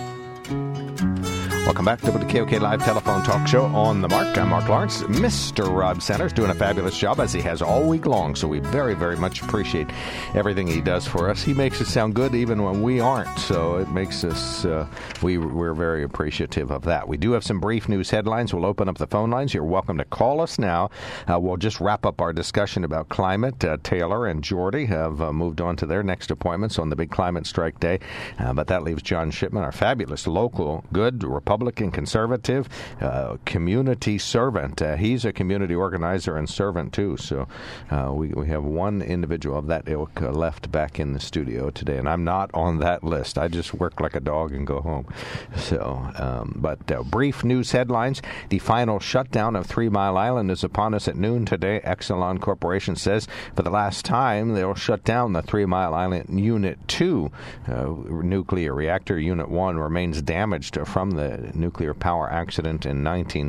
Welcome back to the KOK Live Telephone Talk Show on the Mark. I'm Mark Lawrence. Mr. Rob Sanders doing a fabulous job, as he has all week long, so we very, very much appreciate everything he does for us. He makes us sound good even when we aren't, so it makes us, we're very appreciative of that. We do have some brief news headlines. We'll open up the phone lines. You're welcome to call us now. We'll just wrap up our discussion about climate. Taylor and Jordy have moved on to their next appointments on the big climate strike day, but that leaves John Shipman, our fabulous local, good Republican conservative community servant. He's a community organizer and servant too, so we have one individual of that ilk left back in the studio today, and I'm not on that list. I just work like a dog and go home. So, but brief news headlines. The final shutdown of 3 Mile Island is upon us at noon today. Exelon Corporation says for the last time they'll shut down the 3 Mile Island Unit 2 nuclear reactor. Unit 1 remains damaged from the nuclear power accident in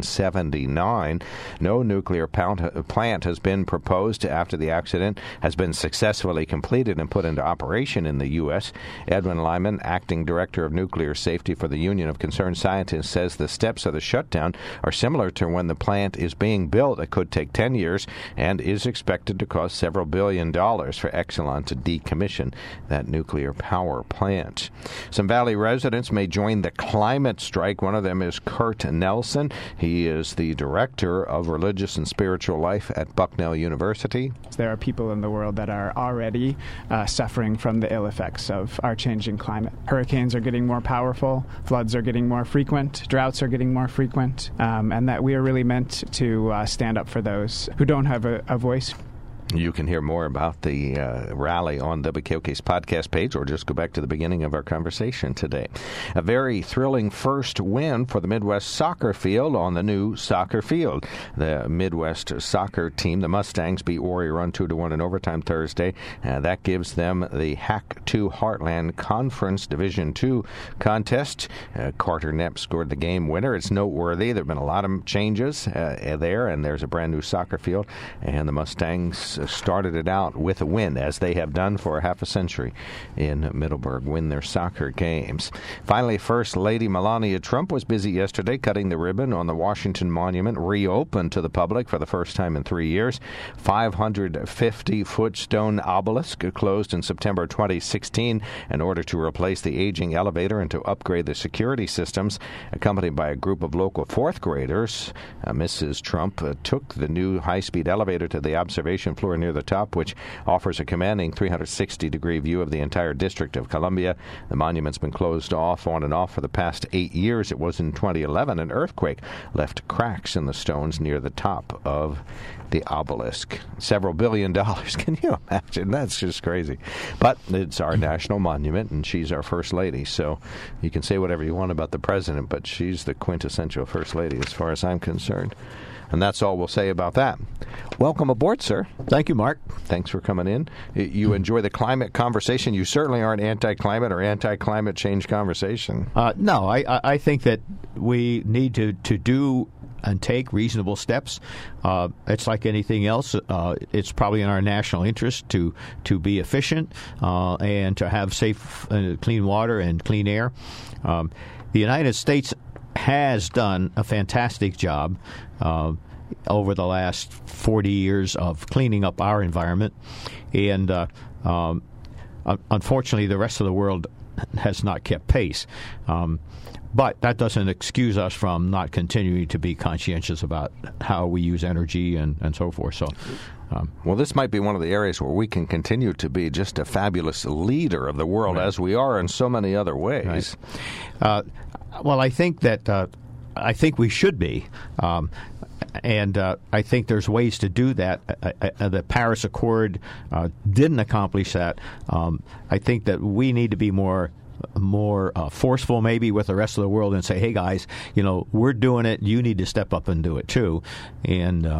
1979. No nuclear plant has been proposed after the accident has been successfully completed and put into operation in the U.S. Edwin Lyman, acting director of nuclear safety for the Union of Concerned Scientists, says the steps of the shutdown are similar to when the plant is being built. It could take 10 years and is expected to cost several $1 billion for Exelon to decommission that nuclear power plant. Some Valley residents may join the climate strike. One of them is Kurt Nelson. He is the director of religious and spiritual life at Bucknell University. There are people in the world that are already suffering from the ill effects of our changing climate. Hurricanes are getting more powerful, floods are getting more frequent, droughts are getting more frequent, and that we are really meant to stand up for those who don't have a voice. You can hear more about the rally on WKOK's podcast page, or just go back to the beginning of our conversation today. A very thrilling first win for the Midwest soccer field on the new soccer field. The Midwest soccer team, the Mustangs, beat Warrior Run 2-1 in overtime Thursday. That gives them the Hack 2 Heartland Conference Division II contest. Carter Knepp scored the game winner. It's noteworthy. There have been a lot of changes there, and there's a brand new soccer field, and the Mustangs started it out with a win, as they have done for half a century in Middleburg, win their soccer games. Finally, First Lady Melania Trump was busy yesterday cutting the ribbon on the Washington Monument, reopened to the public for the first time in 3 years. 550-foot stone obelisk closed in September 2016 in order to replace the aging elevator and to upgrade the security systems. Accompanied by a group of local fourth graders, Mrs. Trump took the new high-speed elevator to the observation floor near the top, which offers a commanding 360-degree view of the entire District of Columbia. The monument's been closed off on and off for the past 8 years. It was in 2011 an earthquake left cracks in the stones near the top of the obelisk. Several $1 billion. Can you imagine? That's just crazy. But it's our national monument, and she's our First Lady, so you can say whatever you want about the president, but she's the quintessential First Lady as far as I'm concerned. And that's all we'll say about that. Welcome aboard, sir. Thank you, Mark. Thanks for coming in. You enjoy the climate conversation. You certainly aren't anti-climate or anti-climate change conversation. No, I think that we need to do and take reasonable steps. It's like anything else. It's probably in our national interest to be efficient and to have safe, clean water and clean air. The United States has done a fantastic job over the last 40 years of cleaning up our environment. And unfortunately, the rest of the world has not kept pace. But that doesn't excuse us from not continuing to be conscientious about how we use energy and so forth. So, well, this might be one of the areas where we can continue to be just a fabulous leader of the world, as we are in so many other ways. Right. Well, I think that I think we should be. And I think there's ways to do that. The Paris Accord didn't accomplish that. I think that we need to be more forceful maybe with the rest of the world and say, hey guys, we're doing it, you need to step up and do it too. And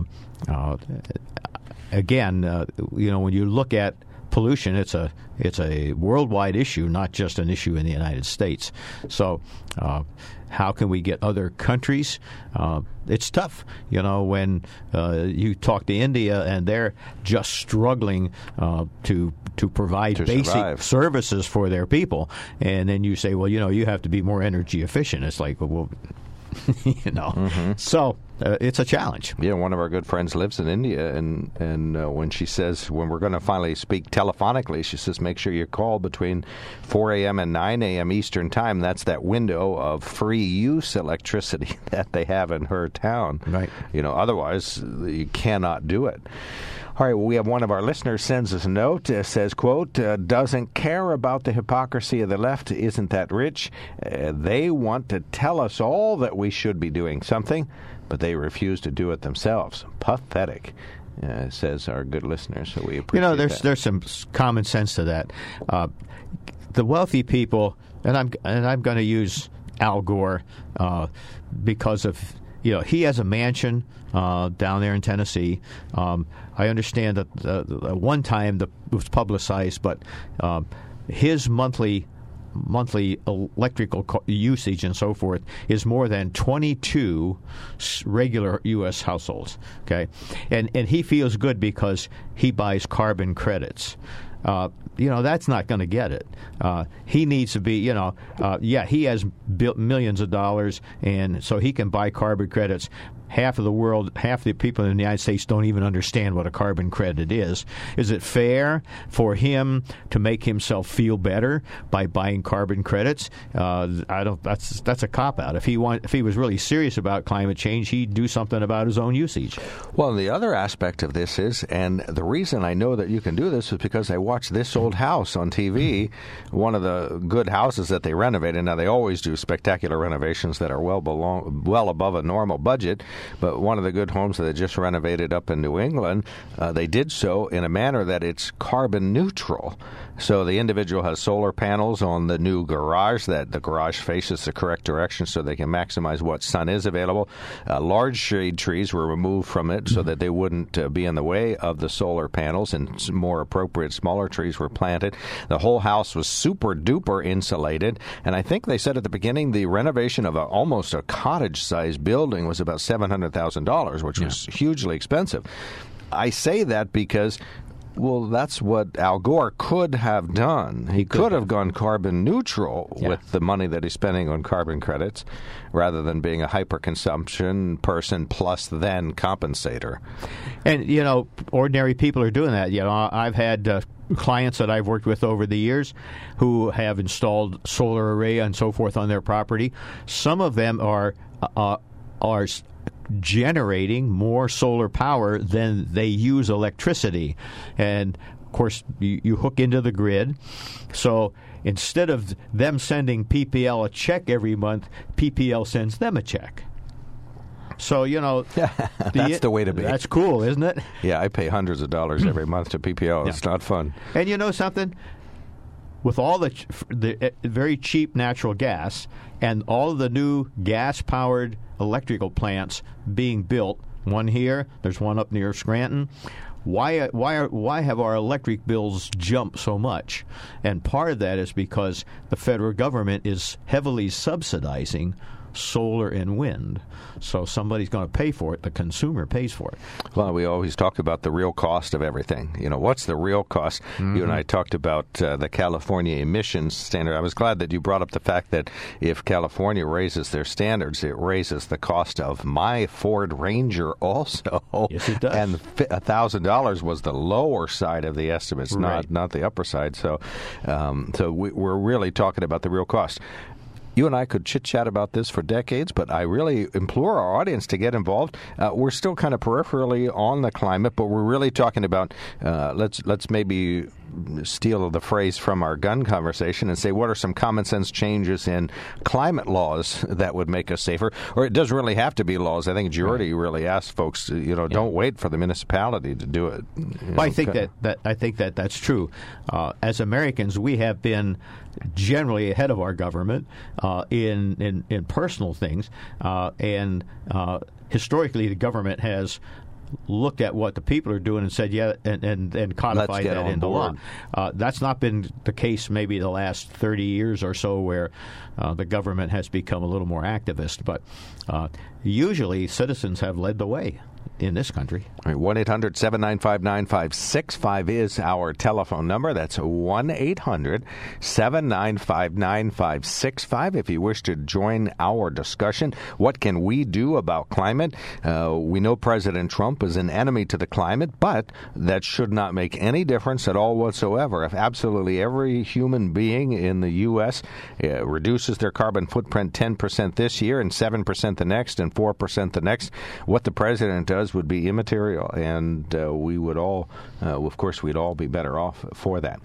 again, when you look at pollution, it's a worldwide issue, not just an issue in the United States. So how can we get other countries? It's tough, when you talk to India and they're just struggling to provide basic services for their people, and then you say, well, you have to be more energy efficient. It's like, well, So it's a challenge. Yeah, one of our good friends lives in India, and when she says, when we're going to finally speak telephonically, she says, make sure you call between 4 a.m. and 9 a.m. Eastern Time. That's that window of free use electricity that they have in her town. Right. Otherwise you cannot do it. All right, well, we have one of our listeners sends us a note, says, quote, doesn't care about the hypocrisy of the left, isn't that rich? They want to tell us all that we should be doing something, but they refuse to do it themselves. Pathetic, says our good listener, so we appreciate that. There's some common sense to that. The wealthy people, and I'm going to use Al Gore because of, he has a mansion down there in Tennessee. I understand that one time that was publicized, but his monthly electrical usage and so forth is more than 22 regular U.S. households. Okay, and he feels good because he buys carbon credits. That's not going to get it. He needs to be, he has built millions of dollars, and so he can buy carbon credits. Half the people in the United States don't even understand what a carbon credit is. Is it fair for him to make himself feel better by buying carbon credits? That's a cop-out. If he was really serious about climate change, he'd do something about his own usage. Well, the other aspect of this is, and the reason I know that you can do this is because I watched This Old House on TV, one of the good houses that they renovated. Now, they always do spectacular renovations that are well above a normal budget. But one of the good homes that they just renovated up in New England, they did so in a manner that it's carbon neutral. So the individual has solar panels on the new garage, that the garage faces the correct direction so they can maximize what sun is available. Large shade trees were removed from it so that they wouldn't be in the way of the solar panels, and more appropriate smaller trees were planted. The whole house was super duper insulated, and I think they said at the beginning the renovation of almost a cottage-sized building was about $700,000, which was hugely expensive. I say that because, well, that's what Al Gore could have done. He could have gone carbon neutral with the money that he's spending on carbon credits, rather than being a hyper-consumption person plus then compensator. And, ordinary people are doing that. I've had clients that I've worked with over the years who have installed solar array and so forth on their property. Some of them are generating more solar power than they use electricity. And, of course, you hook into the grid. So instead of them sending PPL a check every month, PPL sends them a check. So, that's the way to be. That's cool, isn't it? Yeah, I pay hundreds of dollars every month to PPL. It's not fun. And you know something? With all the very cheap natural gas and all of the new gas-powered electrical plants being built, one here, there's one up near Scranton, why have our electric bills jumped so much? And part of that is because the federal government is heavily subsidizing solar and wind. So somebody's going to pay for it. The consumer pays for it. Well, we always talk about the real cost of everything. What's the real cost? You and I talked about the California emissions standard. I was glad that you brought up the fact that if California raises their standards, it raises the cost of my Ford Ranger also. Yes, it does. And $1,000 was the lower side of the estimates, right, not the upper side. So, we're really talking about the real cost. You and I could chit-chat about this for decades, but I really implore our audience to get involved. We're still kind of peripherally on the climate, but we're really talking about, let's maybe steal the phrase from our gun conversation and say, what are some common sense changes in climate laws that would make us safer? Or it doesn't really have to be laws. I think Jordy really asked folks, don't wait for the municipality to do it. I think that's true. As Americans, we have been generally ahead of our government in personal things, and historically the government has looked at what the people are doing and said, and codified that into law. That's not been the case maybe the last 30 years or so, where the government has become a little more activist. But usually citizens have led the way in this country. 1-800-795-9565 is our telephone number. That's 1-800-795-9565. If you wish to join our discussion, what can we do about climate? We know President Trump is an enemy to the climate, but that should not make any difference at all whatsoever. If absolutely every human being in the U.S. Reduces their carbon footprint 10% this year and 7% the next and 4% the next, what the president does would be immaterial, and we would all, of course, we'd all be better off for that.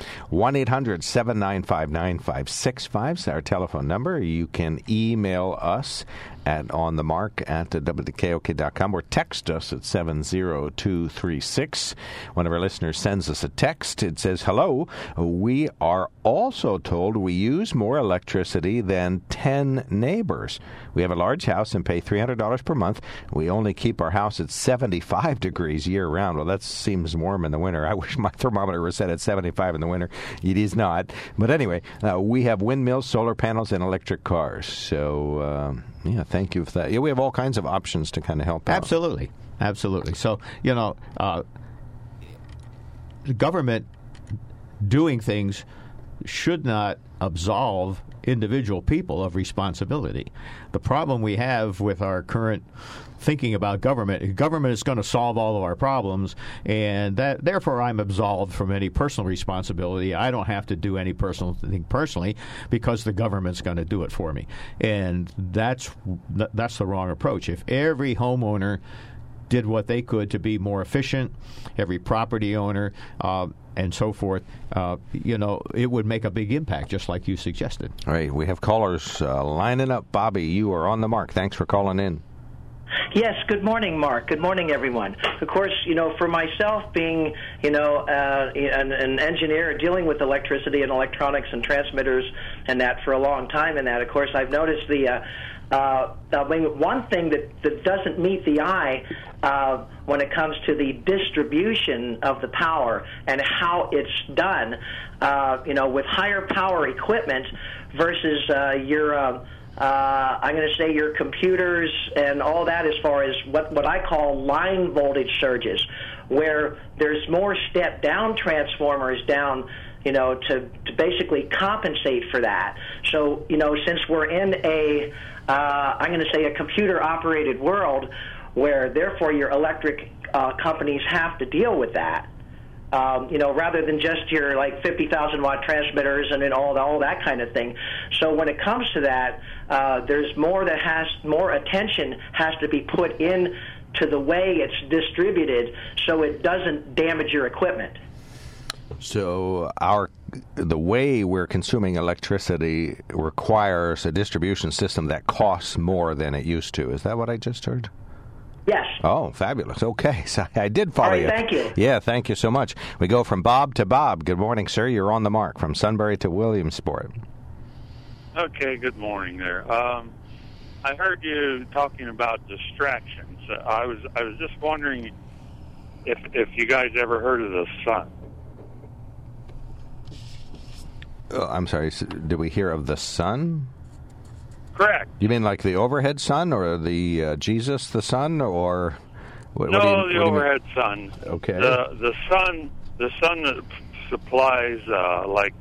1-800-795-9565 is our telephone number. You can email us at onthemark@wkok.com or text us at 70236. One of our listeners sends us a text. It says, hello, we are also told we use more electricity than 10 neighbors. We have a large house and pay $300 per month. We only keep our house at 75 degrees year-round. Well, that seems warm in the winter. I wish my thermometer was set at 75 in the winter. It is not. But anyway, we have windmills, solar panels, and electric cars. So, thank you for that. Yeah, we have all kinds of options to kind of help out. Absolutely. So, the government doing things should not absolve individual people of responsibility. The problem we have with our current thinking about government is going to solve all of our problems, and that therefore I'm absolved from any personal responsibility. I don't have to do any personal thing personally because the government's going to do it for me. And that's the wrong approach. If every homeowner did what they could to be more efficient, every property owner, and so forth, it would make a big impact, just like you suggested. All right, we have callers lining up. Bobby, you are on the mark. Thanks for calling in. Yes, good morning, Mark. Good morning, everyone. Of course, for myself being, an engineer dealing with electricity and electronics and transmitters and that for a long time, and that, of course, I've noticed one thing that doesn't meet the eye when it comes to the distribution of the power and how it's done, with higher power equipment versus I'm going to say your computers and all that, as far as what I call line voltage surges, where there's more step-down transformers down, to basically compensate for that. So, since we're in I'm going to say a computer-operated world, where therefore your electric companies have to deal with that. Rather than just your 50,000 watt transmitters and then all that kind of thing. So when it comes to that, there's more attention has to be put in to the way it's distributed, so it doesn't damage your equipment. So the way we're consuming electricity requires a distribution system that costs more than it used to. Is that what I just heard? Yes. Oh, fabulous. Okay. So I did follow you. Thank you. Yeah, thank you so much. We go from Bob to Bob. Good morning, sir. You're on the mark from Sunbury to Williamsport. Okay, good morning there. I heard you talking about distractions. I was just wondering if you guys ever heard of the sun. I'm sorry. Did we hear of the sun? Correct. You mean like the overhead sun, or the Jesus the sun, or the overhead sun? Okay. The sun that supplies like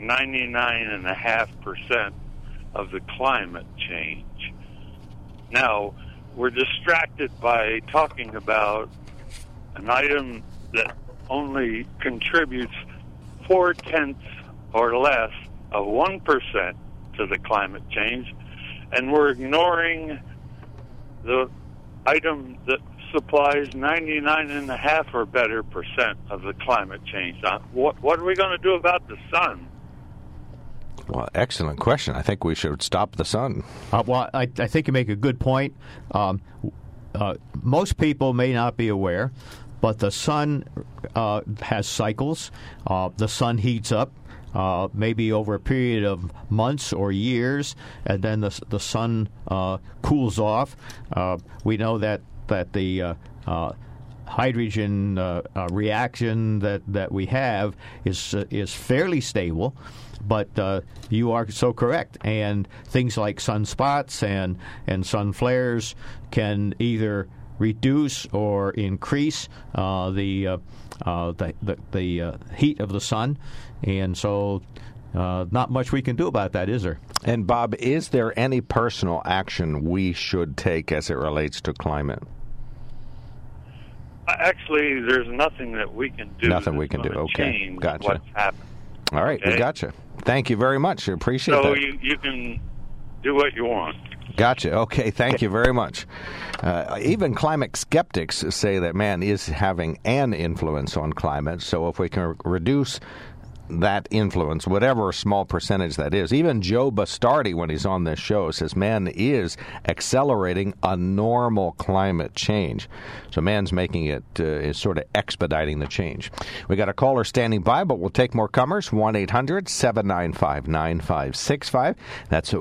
99.5% of the climate change. Now, we're distracted by talking about an item that only contributes 0.4 or less of 1% to the climate change, and we're ignoring the item that supplies 99.5 or better percent of the climate change. What are we going to do about the sun? Well, excellent question. I think we should stop the sun. Well, I think you make a good point. Most people may not be aware, but the sun has cycles. The sun heats up maybe over a period of months or years, and then the sun cools off. We know that the hydrogen reaction that we have is fairly stable. But you are so correct, and things like sunspots and sun flares can either reduce or increase the heat of the sun, and so not much we can do about that, is there? And Bob, is there any personal action we should take as it relates to climate? Actually, there's nothing that we can do. Nothing we can do. Okay, gotcha. What's happened? All right, okay? We gotcha. Thank you very much. I appreciate that. So you can do what you want. Gotcha. Okay, thank you very much. Even climate skeptics say that man is having an influence on climate, so if we can reduce that influence, whatever small percentage that is. Even Joe Bastardi, when he's on this show, says man is accelerating a normal climate change. So man's making it, is sort of expediting the change. We got a caller standing by, but we'll take more comers. 1-800-795-9565. That's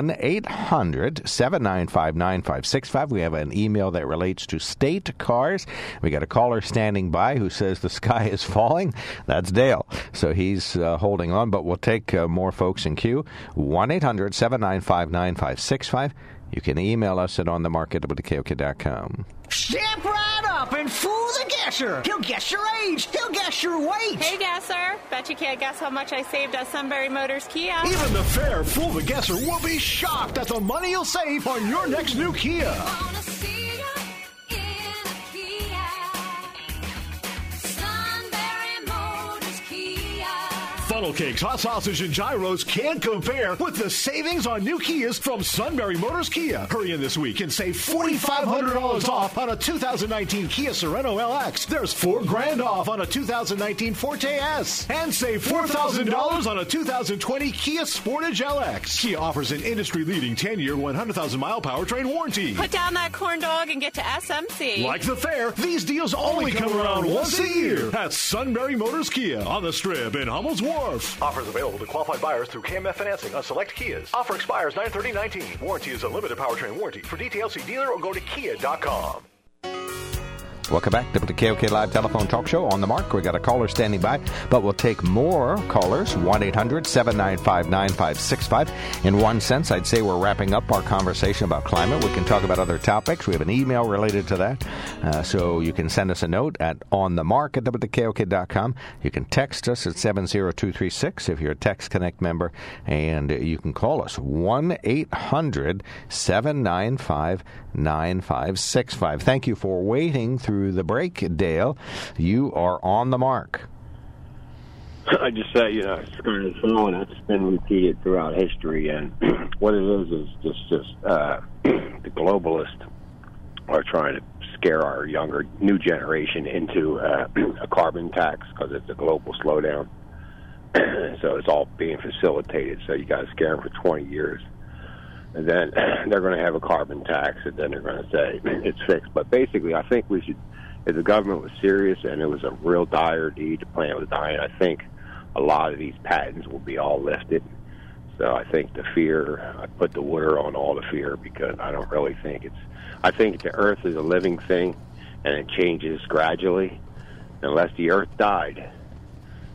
1-800-795-9565. We have an email that relates to state cars. We got a caller standing by who says the sky is falling. That's Dale. So he's holding on, but we'll take more folks in queue. 1-800-795-9565. You can email us at onthemarket@KOK.com. Step right up and fool the guesser. He'll guess your age. He'll guess your weight. Hey, guesser. Bet you can't guess how much I saved at Sunbury Motors Kia. Even the fair Fool the Guesser will be shocked at the money you'll save on your next new Kia. Funnel cakes, hot sausage, and gyros can't compare with the savings on new Kias from Sunbury Motors Kia. Hurry in this week and save $4,500 off on a 2019 Kia Sorento LX. There's $4,000 off on a 2019 Forte S. And save $4,000 on a 2020 Kia Sportage LX. Kia offers an industry-leading 10-year, 100,000-mile powertrain warranty. Put down that corn dog and get to SMC. Like the fair, these deals only come around once a year at Sunbury Motors Kia on the Strip in Hummel's Wharf. Offers available to qualified buyers through KMF financing on select Kias. Offer expires 9/30/19. Warranty is a limited powertrain warranty. For details, see dealer or go to kia.com. Welcome back to the KOK Live Telephone Talk Show. On the mark, we got a caller standing by, but we'll take more callers. 1-800-795-9565. In one sense, I'd say we're wrapping up our conversation about climate. We can talk about other topics. We have an email related to that, so you can send us a note at onthemark@KOK.com. You can text us at 70236 if you're a Text Connect member, and you can call us 1-800-795-9565. Thank you for waiting through the break, Dale. You are on the mark. I just say, it's phenomenon that's been repeated throughout history, and what it is just the globalists are trying to scare our new generation into a carbon tax because it's a global slowdown. So it's all being facilitated. So you got to scare them for 20 years. And then they're going to have a carbon tax, and then they're going to say it's fixed. But basically, I think we should, if the government was serious and it was a real dire need, the planet was dying, I think a lot of these patents will be all lifted. So I think the fear, I put the water on all the fear because I don't really think I think the Earth is a living thing, and it changes gradually. Unless the Earth died,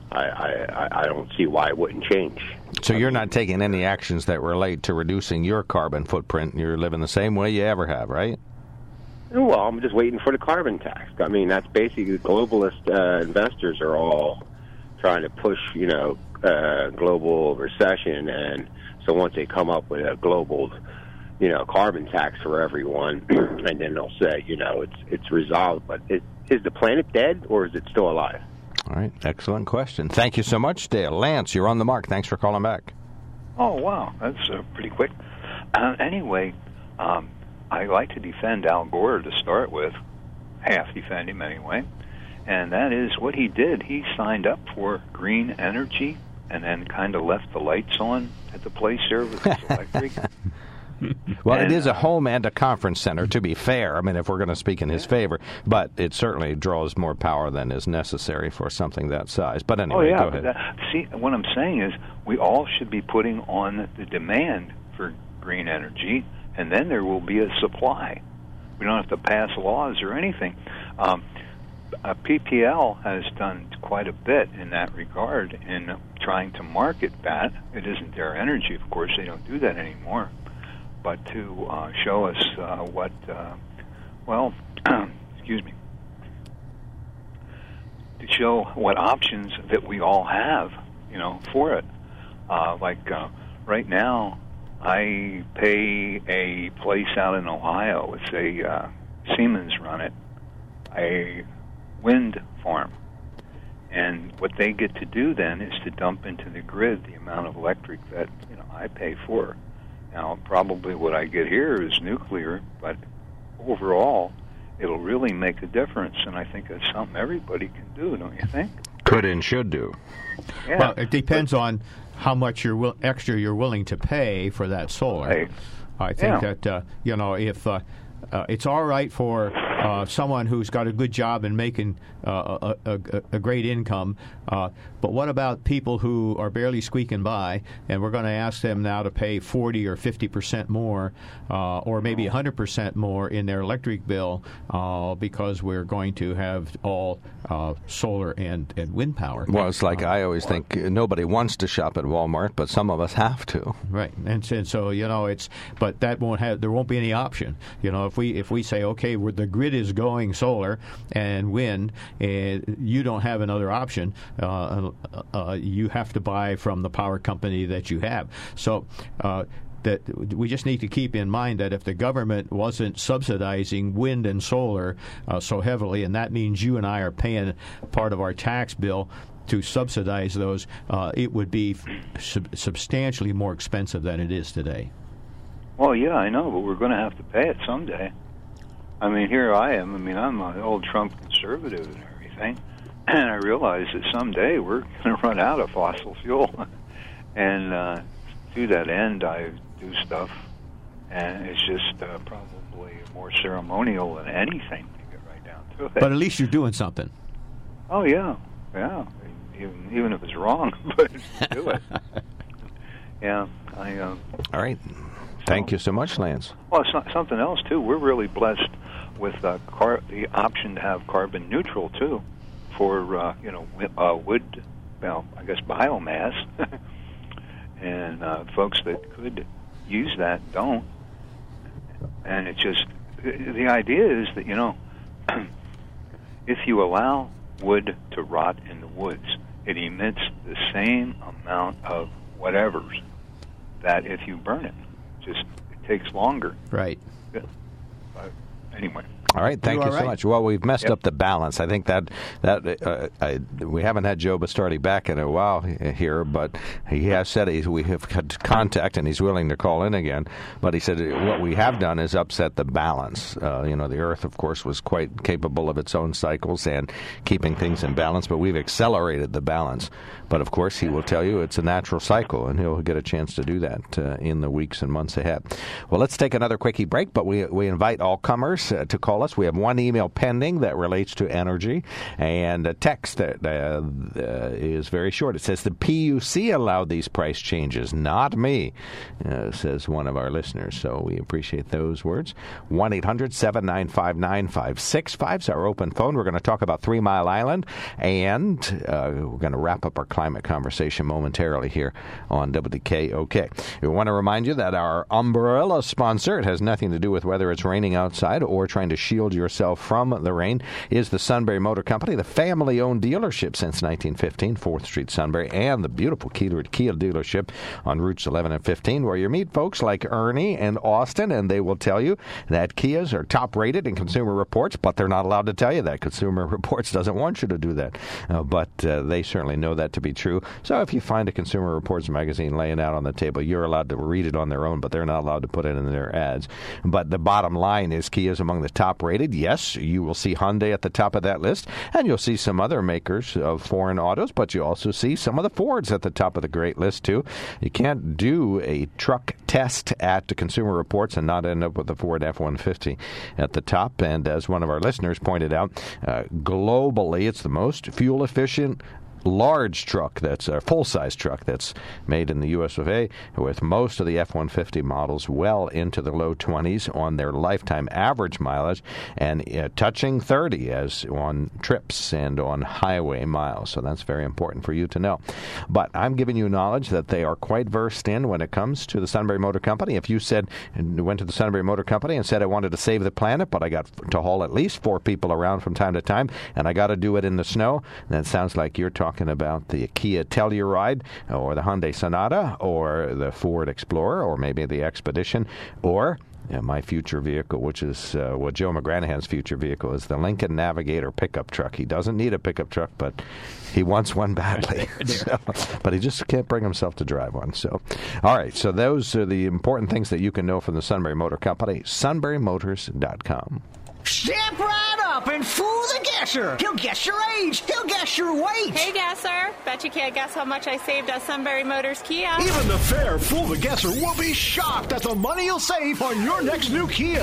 I don't see why it wouldn't change. So you're not taking any actions that relate to reducing your carbon footprint. You're living the same way you ever have, right? Well, I'm just waiting for the carbon tax. I mean, that's basically globalist investors are all trying to push, global recession, and so once they come up with a global, carbon tax for everyone, and then they'll say, it's resolved. But is the planet dead, or is it still alive? All right, excellent question. Thank you so much, Dale. Lance, you're on the mark. Thanks for calling back. Oh, wow, that's pretty quick. Anyway, I like to defend Al Gore to start with, half defend him anyway, and that is what he did. He signed up for green energy and then kind of left the lights on at the place there with his electric. Well, it is a home and a conference center, to be fair. I mean, if we're going to speak in his favor, but it certainly draws more power than is necessary for something that size. But anyway, go ahead. See, what I'm saying is we all should be putting on the demand for green energy, and then there will be a supply. We don't have to pass laws or anything. PPL has done quite a bit in that regard in trying to market that. It isn't their energy, of course. They don't do that anymore. But to show us excuse me, to show what options that we all have, for it. Right now, I pay a place out in Ohio. It's a Siemens run it, a wind farm. And what they get to do then is to dump into the grid the amount of electric that I pay for. Now, probably what I get here is nuclear, but overall, it'll really make a difference, and I think that's something everybody can do, don't you think? Could and should do. Yeah. Well, it depends on how much extra you're willing to pay for that solar. Right. I think that, if it's all right for someone who's got a good job and making a great income, but what about people who are barely squeaking by, and we're going to ask them now to pay 40 or 50% more, or maybe 100% more in their electric bill because we're going to have all solar and wind power? Well, it's like I always think nobody wants to shop at Walmart, but some of us have to. Right, and so but that there won't be any option. If we say, okay, the grid is going solar and wind, and you don't have another option, you have to buy from the power company that you have. So that we just need to keep in mind that if the government wasn't subsidizing wind and solar so heavily, and that means you and I are paying part of our tax bill to subsidize those, it would be substantially more expensive than it is today. Well, yeah, I know, but we're going to have to pay it someday. I mean, here I am. I mean, I'm an old Trump conservative and everything, and I realize that someday we're going to run out of fossil fuel. And to that end, I do stuff, and it's just probably more ceremonial than anything to get right down to it. But at least you're doing something. Oh, yeah. Even if it's wrong, but do it. Yeah, All right. Thank you so much, Lance. Well, it's something else, too. We're really blessed with the option to have carbon neutral, too, for, wood, I guess biomass. And folks that could use that don't. And it's just, the idea is that, if you allow wood to rot in the woods, it emits the same amount of whatevers that if you burn it. Just it takes longer. Right. Yeah. Anyway. All right, thank you so much. Well, we've messed up the balance. I think that we haven't had Joe Bastardi back in a while here, but he has said we have had contact and he's willing to call in again. But he said what we have done is upset the balance. The Earth, of course, was quite capable of its own cycles and keeping things in balance, but we've accelerated the balance. But, of course, he will tell you it's a natural cycle, and he'll get a chance to do that in the weeks and months ahead. Well, let's take another quickie break, but we invite all comers to call call us. We have one email pending that relates to energy, and a text that is very short. It says the PUC allowed these price changes, not me, says one of our listeners. So we appreciate those words. 1-800-795-9565 is our open phone. We're going to talk about 3 Mile Island, and we're going to wrap up our climate conversation momentarily here on WKOK. We want to remind you that our umbrella sponsor, it has nothing to do with whether it's raining outside or trying to shield yourself from the rain, is the Sunbury Motor Company, the family-owned dealership since 1915, 4th Street, Sunbury, and the beautiful Kia dealership on routes 11 and 15, where you meet folks like Ernie and Austin, and they will tell you that Kias are top-rated in Consumer Reports, but they're not allowed to tell you that. Consumer Reports doesn't want you to do that, but they certainly know that to be true. So if you find a Consumer Reports magazine laying out on the table, you're allowed to read it on their own, but they're not allowed to put it in their ads. But the bottom line is Kia is among the top-rated. Yes, you will see Hyundai at the top of that list, and you'll see some other makers of foreign autos, but you also see some of the Fords at the top of the great list, too. You can't do a truck test at the Consumer Reports and not end up with the Ford F-150 at the top. And as one of our listeners pointed out, globally, it's the most fuel-efficient large truck, that's a full-size truck that's made in the US of A, with most of the F-150 models well into the low 20s on their lifetime average mileage, and touching 30 as on trips and on highway miles. So that's very important for you to know. But I'm giving you knowledge that they are quite versed in when it comes to the Sunbury Motor Company. If you went to the Sunbury Motor Company and said, I wanted to save the planet, but I got to haul at least 4 people around from time to time, and I got to do it in the snow, that sounds like you're talking about the Kia Telluride or the Hyundai Sonata or the Ford Explorer or maybe the Expedition or my future vehicle, which is Joe McGranahan's future vehicle, is the Lincoln Navigator pickup truck. He doesn't need a pickup truck, but he wants one badly. But he just can't bring himself to drive one. So, all right. So those are the important things that you can know from the Sunbury Motor Company. SunburyMotors.com. Step right up and fool the guesser. He'll guess your age. He'll guess your weight. Hey, guesser. Bet you can't guess how much I saved at Sunbury Motors Kia. Even the fair Fool the Guesser will be shocked at the money you'll save on your next new Kia.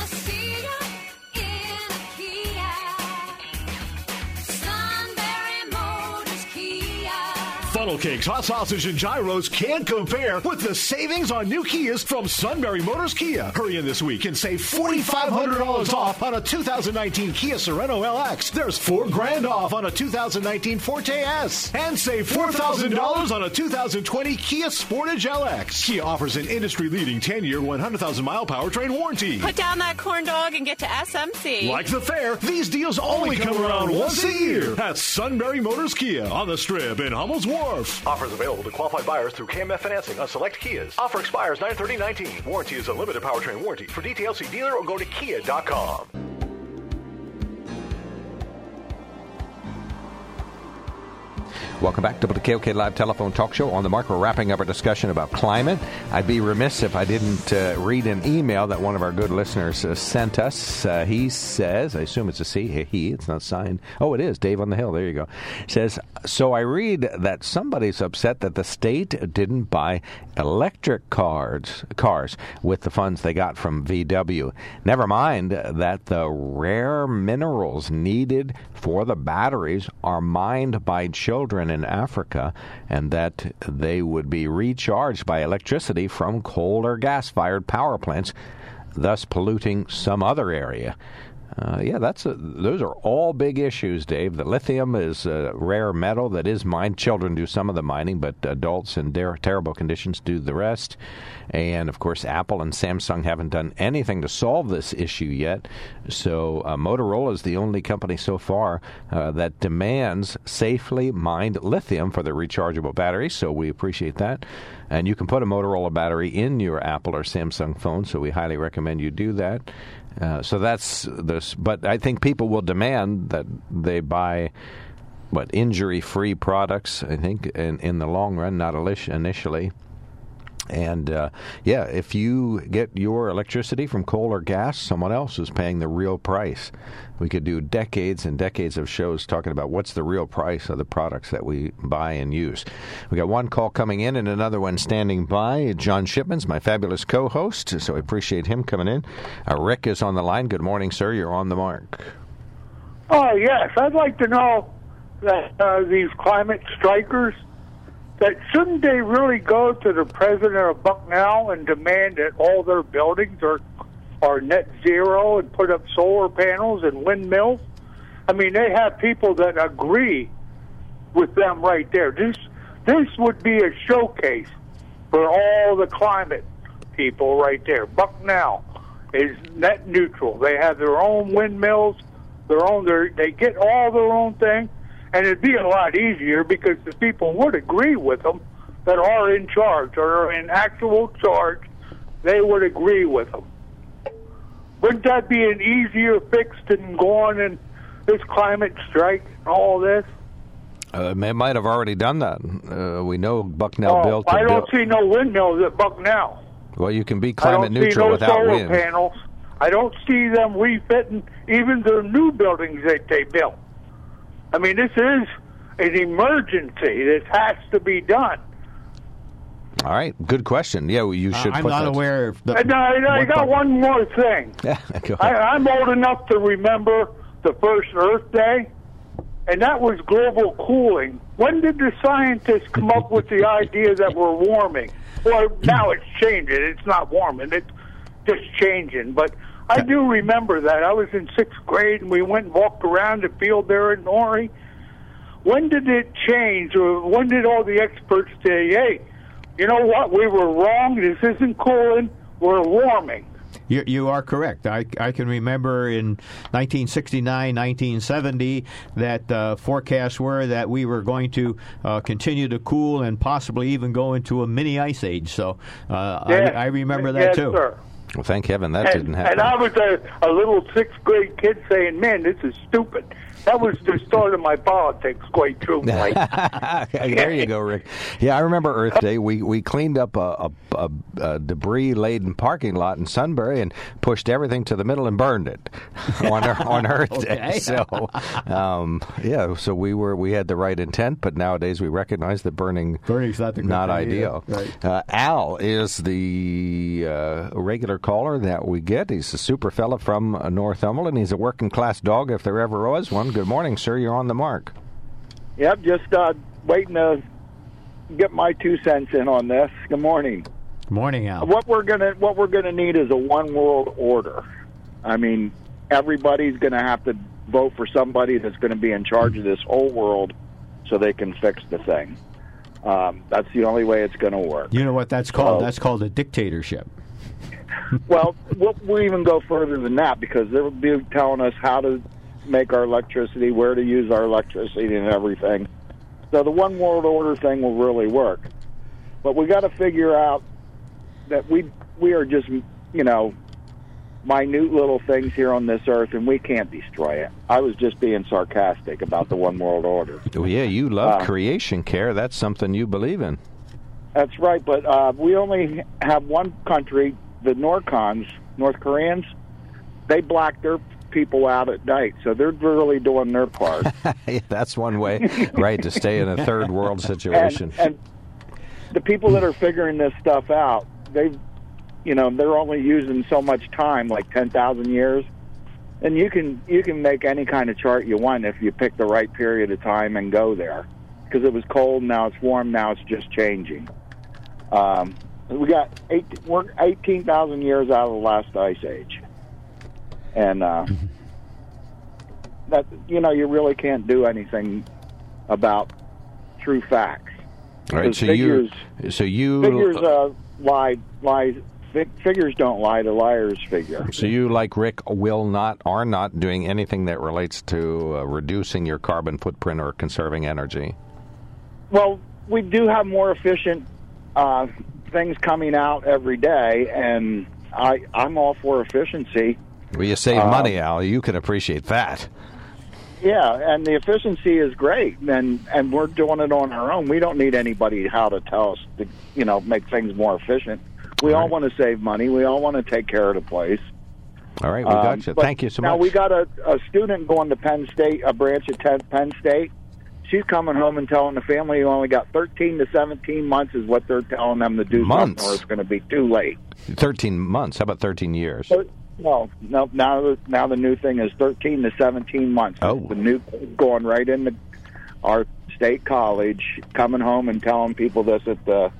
Funnel cakes, hot sausage, and gyros can't compare with the savings on new Kias from Sunbury Motors Kia. Hurry in this week and save $4,500 off on a 2019 Kia Sorento LX. There's $4,000 off on a 2019 Forte S. And save $4,000 on a 2020 Kia Sportage LX. Kia offers an industry-leading 10-year, 100,000-mile powertrain warranty. Put down that corn dog and get to SMC. Like the fair, these deals only come around once a year at Sunbury Motors Kia on the Strip in Hummel's Wharf. Offers available to qualified buyers through KMF financing on select Kias. Offer expires 9/30/19. Warranty is a limited powertrain warranty. For details, see dealer or go to kia.com. Welcome back to the KOK Live Telephone Talk Show. On the Mark, we're wrapping up our discussion about climate. I'd be remiss if I didn't read an email that one of our good listeners sent us. He says, I assume it's a he, it's not signed. Oh, it is, Dave on the Hill, there you go. Says, so I read that somebody's upset that the state didn't buy electric cars with the funds they got from VW. Never mind that the rare minerals needed for the batteries are mined by children in Africa, and that they would be recharged by electricity from coal or gas-fired power plants, thus polluting some other area. Those are all big issues, Dave. The lithium is a rare metal that is mined. Children do some of the mining, but adults in terrible conditions do the rest. And, of course, Apple and Samsung haven't done anything to solve this issue yet. So Motorola is the only company so far that demands safely mined lithium for their rechargeable batteries, so we appreciate that. And you can put a Motorola battery in your Apple or Samsung phone, so we highly recommend you do that. So that's this. But I think people will demand that they buy injury-free products, I think, in the long run, not initially. And, if you get your electricity from coal or gas, someone else is paying the real price. We could do decades and decades of shows talking about what's the real price of the products that we buy and use. We got one call coming in and another one standing by. John Shipman's my fabulous co-host, so I appreciate him coming in. Rick is on the line. Good morning, sir. You're on the mark. Oh, yes. I'd like to know that these climate strikers, that shouldn't they really go to the president of Bucknell and demand that all their buildings are net zero and put up solar panels and windmills? I mean, they have people that agree with them right there. This would be a showcase for all the climate people right there. Bucknell is net neutral. They have their own windmills, they get all their own thing. And it'd be a lot easier because the people would agree with them that are in charge or are in actual charge. They would agree with them. Wouldn't that be an easier fix than going and this climate strike and all this? They might have already done that. We know Bucknell built. I don't see no windmills at Bucknell. Well, you can be climate neutral without wind. I don't see no solar panels. I don't see them refitting even their new buildings that they built. I mean, this is an emergency. This has to be done. All right, good question. Yeah, you should. I'm not aware of. I got one more thing. Go ahead. I'm old enough to remember the first Earth Day, and that was global cooling. When did the scientists come up with the idea that we're warming? Well, now it's changing. It's not warming. It's just changing. But I do remember that. I was in 6th grade, and we went and walked around the field there in Norrie. When did it change, or when did all the experts say, hey, you know what, we were wrong, this isn't cooling, we're warming? You are correct. I can remember in 1969, 1970 that forecasts were that we were going to continue to cool and possibly even go into a mini ice age. So I remember that too. Sir. Well, thank heaven that didn't happen. And I was a little 6th grade kid saying, man, this is stupid. That was the start of my politics, quite true. There you go, Rick. Yeah, I remember Earth Day. We cleaned up a debris-laden parking lot in Sunbury and pushed everything to the middle and burned it on Earth Day. So, so we had the right intent, but nowadays we recognize that burning's not ideal. Right. Al is the regular caller that we get. He's a super fella from Northumberland. He's a working-class dog if there ever was one. Good morning, sir. You're on the mark. Yep, just waiting to get my 2 cents in on this. Good morning. Good morning, Al. What we're gonna need is a one world order. I mean, everybody's gonna have to vote for somebody that's going to be in charge of this whole world, so they can fix the thing. That's the only way it's going to work. You know what that's called? That's called a dictatorship. Well, we'll even go further than that, because they'll be telling us how to make our electricity, where to use our electricity, and everything. So the one world order thing will really work. But we got to figure out that we are just, minute little things here on this earth, and we can't destroy it. I was just being sarcastic about the one world order. Oh, yeah, you love creation care. That's something you believe in. That's right, but we only have one country, the North Koreans. They black their people out at night, so they're really doing their part. That's one way, right, to stay in a third world situation. And the people that are figuring this stuff out, they're only using so much time, like 10,000 years. And you can make any kind of chart you want if you pick the right period of time and go there. Because it was cold, now it's warm, now it's just changing. We got 18,000 years out of the last ice age. And that you really can't do anything about true facts. All right, figures lie. Figures don't lie. The liars figure. So you, like Rick, are not doing anything that relates to reducing your carbon footprint or conserving energy. Well, we do have more efficient things coming out every day, and I'm all for efficiency. Well, you save money, Al. You can appreciate that. Yeah, and the efficiency is great, and we're doing it on our own. We don't need anybody how to tell us to, make things more efficient. We all want to save money. We all want to take care of the place. All right, we got you. Thank you so much. Now, we got a student going to Penn State, a branch at Penn State. She's coming home and telling the family who only got 13 to 17 months is what they're telling them to do something, or it's going to be too late. 13 months. How about 13 years? No. Now the new thing is 13 to 17 months. Oh, the new going right into our state college, coming home and telling people this at the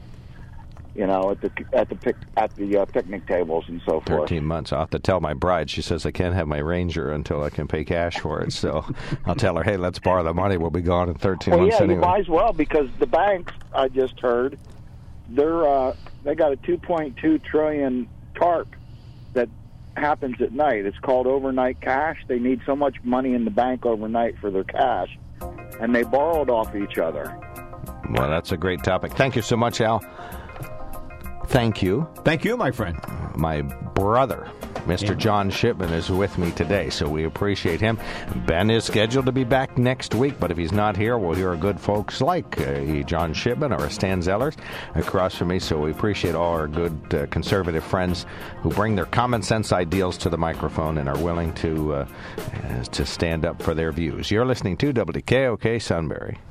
picnic tables and so forth. 13 months. I'll have to tell my bride. She says I can't have my Ranger until I can pay cash for it. So I'll tell her, hey, let's borrow the money. We'll be gone in 13 months anyway. You might as well, because the banks, I just heard, they got a $2.2 trillion TARP that happens at night. It's called overnight cash. They need so much money in the bank overnight for their cash, and they borrowed off each other. Well, that's a great topic. Thank you so much, Al. Thank you. Thank you, my friend. My brother, Mr. John Shipman, is with me today, so we appreciate him. Ben is scheduled to be back next week, but if he's not here, we'll hear good folks like John Shipman or Stan Zellers across from me, so we appreciate all our good conservative friends who bring their common sense ideals to the microphone and are willing to stand up for their views. You're listening to WKOK Sunbury.